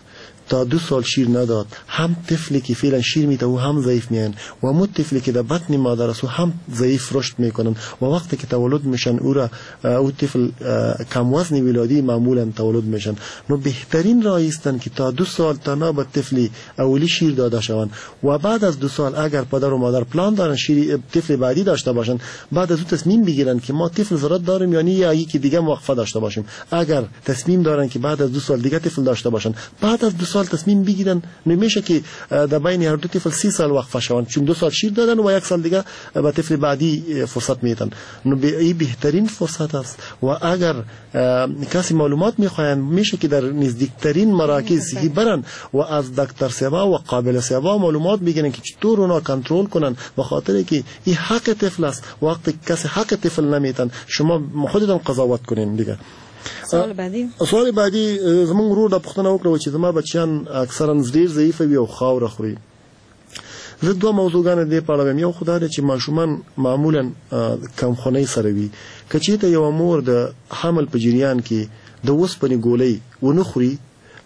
تا دو سال شیر نداد، هم طفلی که فعلا شیر میده و هم ضعیف میان و همون طفلی که در بطن مادر است و هم ضعیف رشد میکنن و وقتی که تولد میشن او را او طفل کم وزن ولادی معمولا تولد میشن. نو بهترین راه است که تا دو سال تا نوبت طفلی اولی شیر داده شوند و بعد از دو سال اگر پدر و مادر پلان دارن شیر طفل بعدی داشته باشن، بعد از اون تصمیم بگیرن که ما طفل ضرورت داریم یعنی یا یکی دیگه وقفه داشته باشیم. اگر تصمیم دارن که بعد از دو سال دیگه طفل داشته باشن، بعد از دو سال تصمیم بگیرن، نمیشه که در بین هر دو طفل سی سال وقفه شوند چون دو سال شیر دادن و یک سال دیگه به طفل بعدی فرصت میدن. نو این بهترین فرصت است و اگر کسی معلومات میخواین میشه که در نزدیکترین مراکز صحی برن و از دکتر سبا و قابل سبا معلومات بگیرن که چطور اونا کنترل کنن، به خاطر که این حق طفل است. وقتی کسی حق طفل نمیتن شما خودتون قضاوت کنین دیگه. سوال بعدی سوال بعدی زمون ورور د پښتنه وکړو چې زما بچیان اکثرا ډیر ضعیف وي او خاور خوري. زه دوه موضوعګان دې په اړه وایم. یو خدای دې چې ماشومان معمولا کمخونۍ سره وي، که چېرته یو مور د حمل په جریان کې د اوسپنې ګولۍ ونه خوري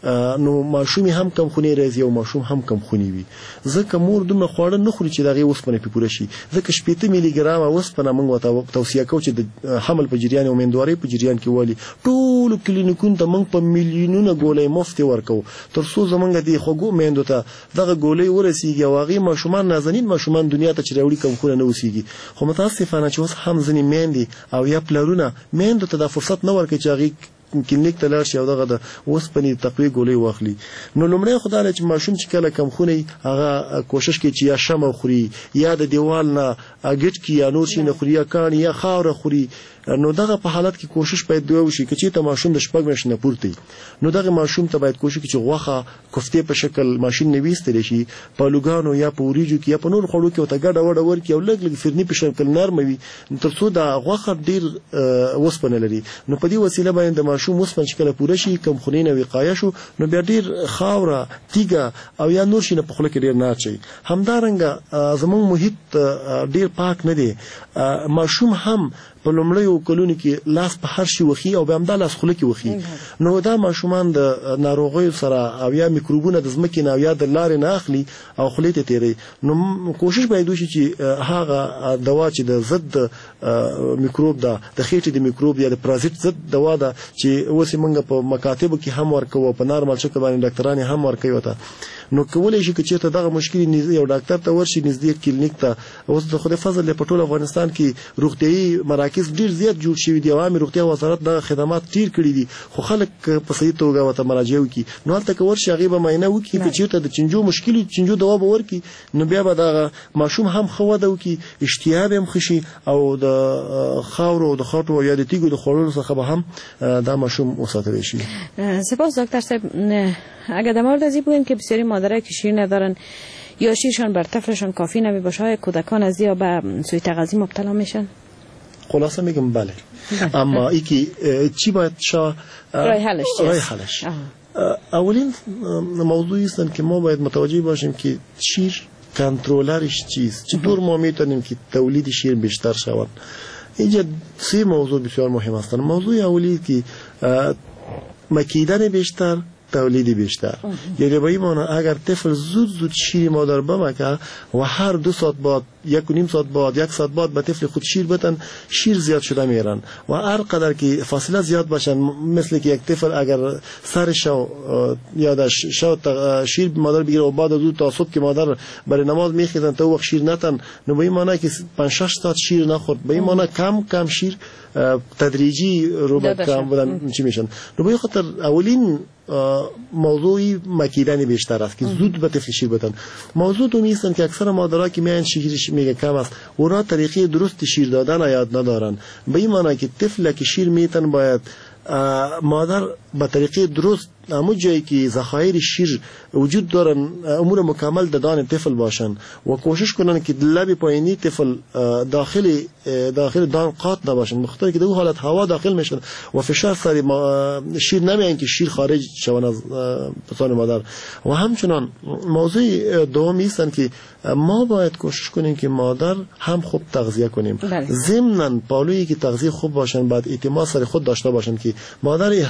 نو ماشوم هم کم خونی راځي او ماشوم هم کم خونی وي. ځکه مور دومره خواړه نه خوري چې دغه اوسپنه په پوره شي. ځکه شپږ میلي ګرام اوسپنه موږ ته توصیه کوو چې د حمل په جریان او مندواري په جریان کې والی ټول کلینیکونو ته موږ په میلیونونو ګولۍ مفت ورکو تر څو زمونږ د خوګو میندو ته دغه ګولۍ ورسیږي او هغه ماشومان نازنین ماشومان دنیا ته چې راوړي کم خونه نه وسیږي. خو متاسفانه چې اوس هم ځنې میندې او یا پلرونه میندو ته د فرصت نه ورکوي چې هغه کلینیک ته لاړ شي او دغه د اوسپنې تقویه ګولۍ واخلي. نو لومړی خدای چې ماشوم چې کله کم خونی هغه کوشش کوي چې یا شمع خوري یا د دیوال نه اګټ کی یا نور شي نه خوري یا کان یا خاور خوري. نو دغه په حالت کې کوشش باید دوی وشي چې ته ماشوم د شپږ میاشتې نه پورته نو دغه ماشوم ته باید کوشش وکړي چې غوښه کوفتې په شکل ماشین نه ویستل شي په لوګانو یا په وریجو کې یا په نور خوړو کې او ته ګډه وډه ورکړي او لږ لږ فرني په شکل نرم وي تر څو د غوښه ډیر اوسپنه لري. نو په دې وسیله باندې د ماشوم اوسپنه چې کله پوره شي کم خونی نه وقایه شو نو بیا ډیر خاوره تیګه او یا نور شي نه په خوله کې ډیر نه اچي. همدارنګه زموږ محیط ډیر پاک نه دی. ماشوم هم په لومړیو کلونو کې لاس په هر شي وخی او به هم د لاس خوله کې وخی. نو دا ماشومان د ناروغیو سره او یا میکروبونه د ځمکې نه او یا د لارې نه اخلي او خولې ته تیری. نو کوشش باید وشي چې هغه دوا چې د ضد میکروب ده د خېټې د میکروب یا د پرازیت ضد دوا ده چې اوس موږ په مکاتبو کې هم ورکو په نارمل شکل باندې ډاکټران هم ورکوي وته. نو کولای شي چې دغه مشکل یو ډاکټر ته ورشي نږدې کلینیک ته. اوس د خدای فضل په ټول افغانستان کې روغتيایي مراکز ډیر زیات جوړ شوي دي. عوامي روغتیا وزارت د خدمات ډیر کړي دي خو خلک په صحیح توګه وته مراجعه وکړي. نو هلته که ورشي هغه به معاینه وکړي چې چیرته د چنجو مشکل چنجو دوا به ورکړي نو بیا به دغه ماشوم هم ښه وده وکړي اشتها به هم ښه شي او د خاورو او د خاطو یا د تیږو د خوړلو څخه به هم دا ماشوم وساتل شي. سپاس دکتر صاحب. اگر در مورد از این بگوییم که بسیاری مادرها که شیر ندارن یا شیرشان بر طفلشان کافی نمی باشه کودکان از یا به سوء تغذیه مبتلا میشن؟ خلاصه میگم بله. اما ای که چی باید شا رای حلش رای حلش اولین موضوعی است که ما باید متوجه باشیم که شیر کنترلرش چیست، چطور ما میتونیم که تولید شیر بیشتر شود. اینجا سه موضوع بسیار مهم هستند. موضوع اولی که مکیدن بیشتر تولید بیشتر. یعنی با این معنی اگر طفل زود زود شیر مادر بمکه و هر دو ساعت بعد یک و نیم ساعت بعد یک ساعت بعد به طفل خود شیر بدن شیر زیاد شده میرن و هر قدر که فاصله زیاد باشن مثل که یک طفل اگر سر شو یادش شو شیر مادر بگیره و بعد دو تا صبح که مادر برای نماز میخیزن تا وقت شیر نتن نو به این معنی که پنج شش ساعت شیر نخورد به این معنی کم کم شیر تدریجی رو به کم بودن چی میشن. نو به خاطر اولین موضوعی مکیدن بیشتر است که زود به طفل شیر بدن. موضوع دومی است که اکثر مادرها که میان شیرش میگه کم است اونا طریقه درست شیر دادن یاد ندارن. به این معنی که طفل که شیر میتن باید مادر به طریقه درست همون جایی که ذخایر شیر وجود دارن امور مکمل دادن طفل باشن و کوشش کنن که لب پایینی طفل داخل داخل دان قاط نباشن مخاطر که دو حالت هوا داخل میشن و فشار سر شیر نمیان که شیر خارج شون از بطن مادر. و همچنان موضوع دومی است که ما باید کوشش کنیم که مادر هم خوب تغذیه کنیم. ضمناً پالویی که تغذیه خوب باشن بعد اعتماد سر خود داشته باشن که مادر احساس کنه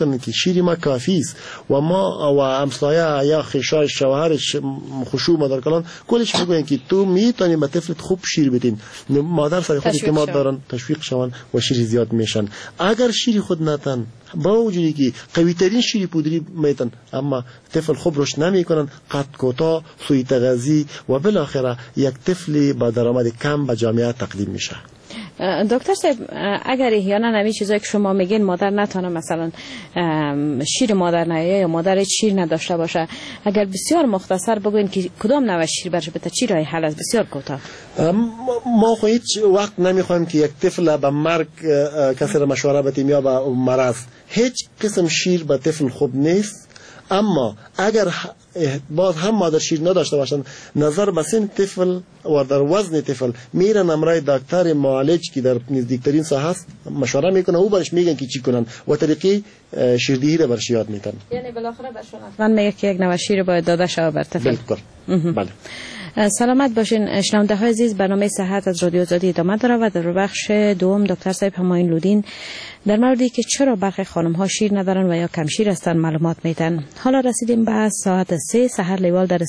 میکنن که شیر ما کافی است و ما و همسایه یا خشای شوهرش خشوع مادر کلان کلش میگن که تو میتونی به طفلت خوب شیر بدین، مادر سر خود اعتماد دارن تشویق شون و شیر زیاد میشن. اگر شیر خود نتن با وجودی که قوی ترین شیر پودری میتن اما طفل خوب رشد نمیکنن، قد کوتاه، سوء تغذیه و بالاخره یک طفل با درآمد کم به جامعه تقدیم میشه. دکتر صاحب اگر احیانا همین چیزایی که شما میگین مادر نتونه مثلا شیر مادر نیایه یا مادر شیر نداشته باشه، اگر بسیار مختصر بگوین که کدام نوع شیر برش بده چی راه حل است؟ بسیار کوتاه. ما خو هیچ وقت نمیخوایم که یک طفل به مرگ کسی را مشوره بدیم یا به مرض. هیچ قسم شیر به طفل خوب نیست، اما اگر باز هم مادر شیر نداشته باشند نظر به سن طفل و در وزن طفل میرن امرای دکتر معالج که در نزدیکترین ساحه است مشوره میکنه، او برش میگن که چی کنن و طریقه شیردهی را برش یاد میتن. یعنی بالاخره برشون من میگه که یک نوع شیر باید داده شود بر طفل. بالکل. بله. سلامت باشین. شنونده های عزیز، برنامه صحت از رادیو آزادی ادامه داره و در بخش دوم دکتر صاحب همایون لودین در موردی که چرا برخی خانم ها شیر ندارن و یا کم شیر هستن معلومات میدن. حالا رسیدیم به ساعت سه سحر لیوال در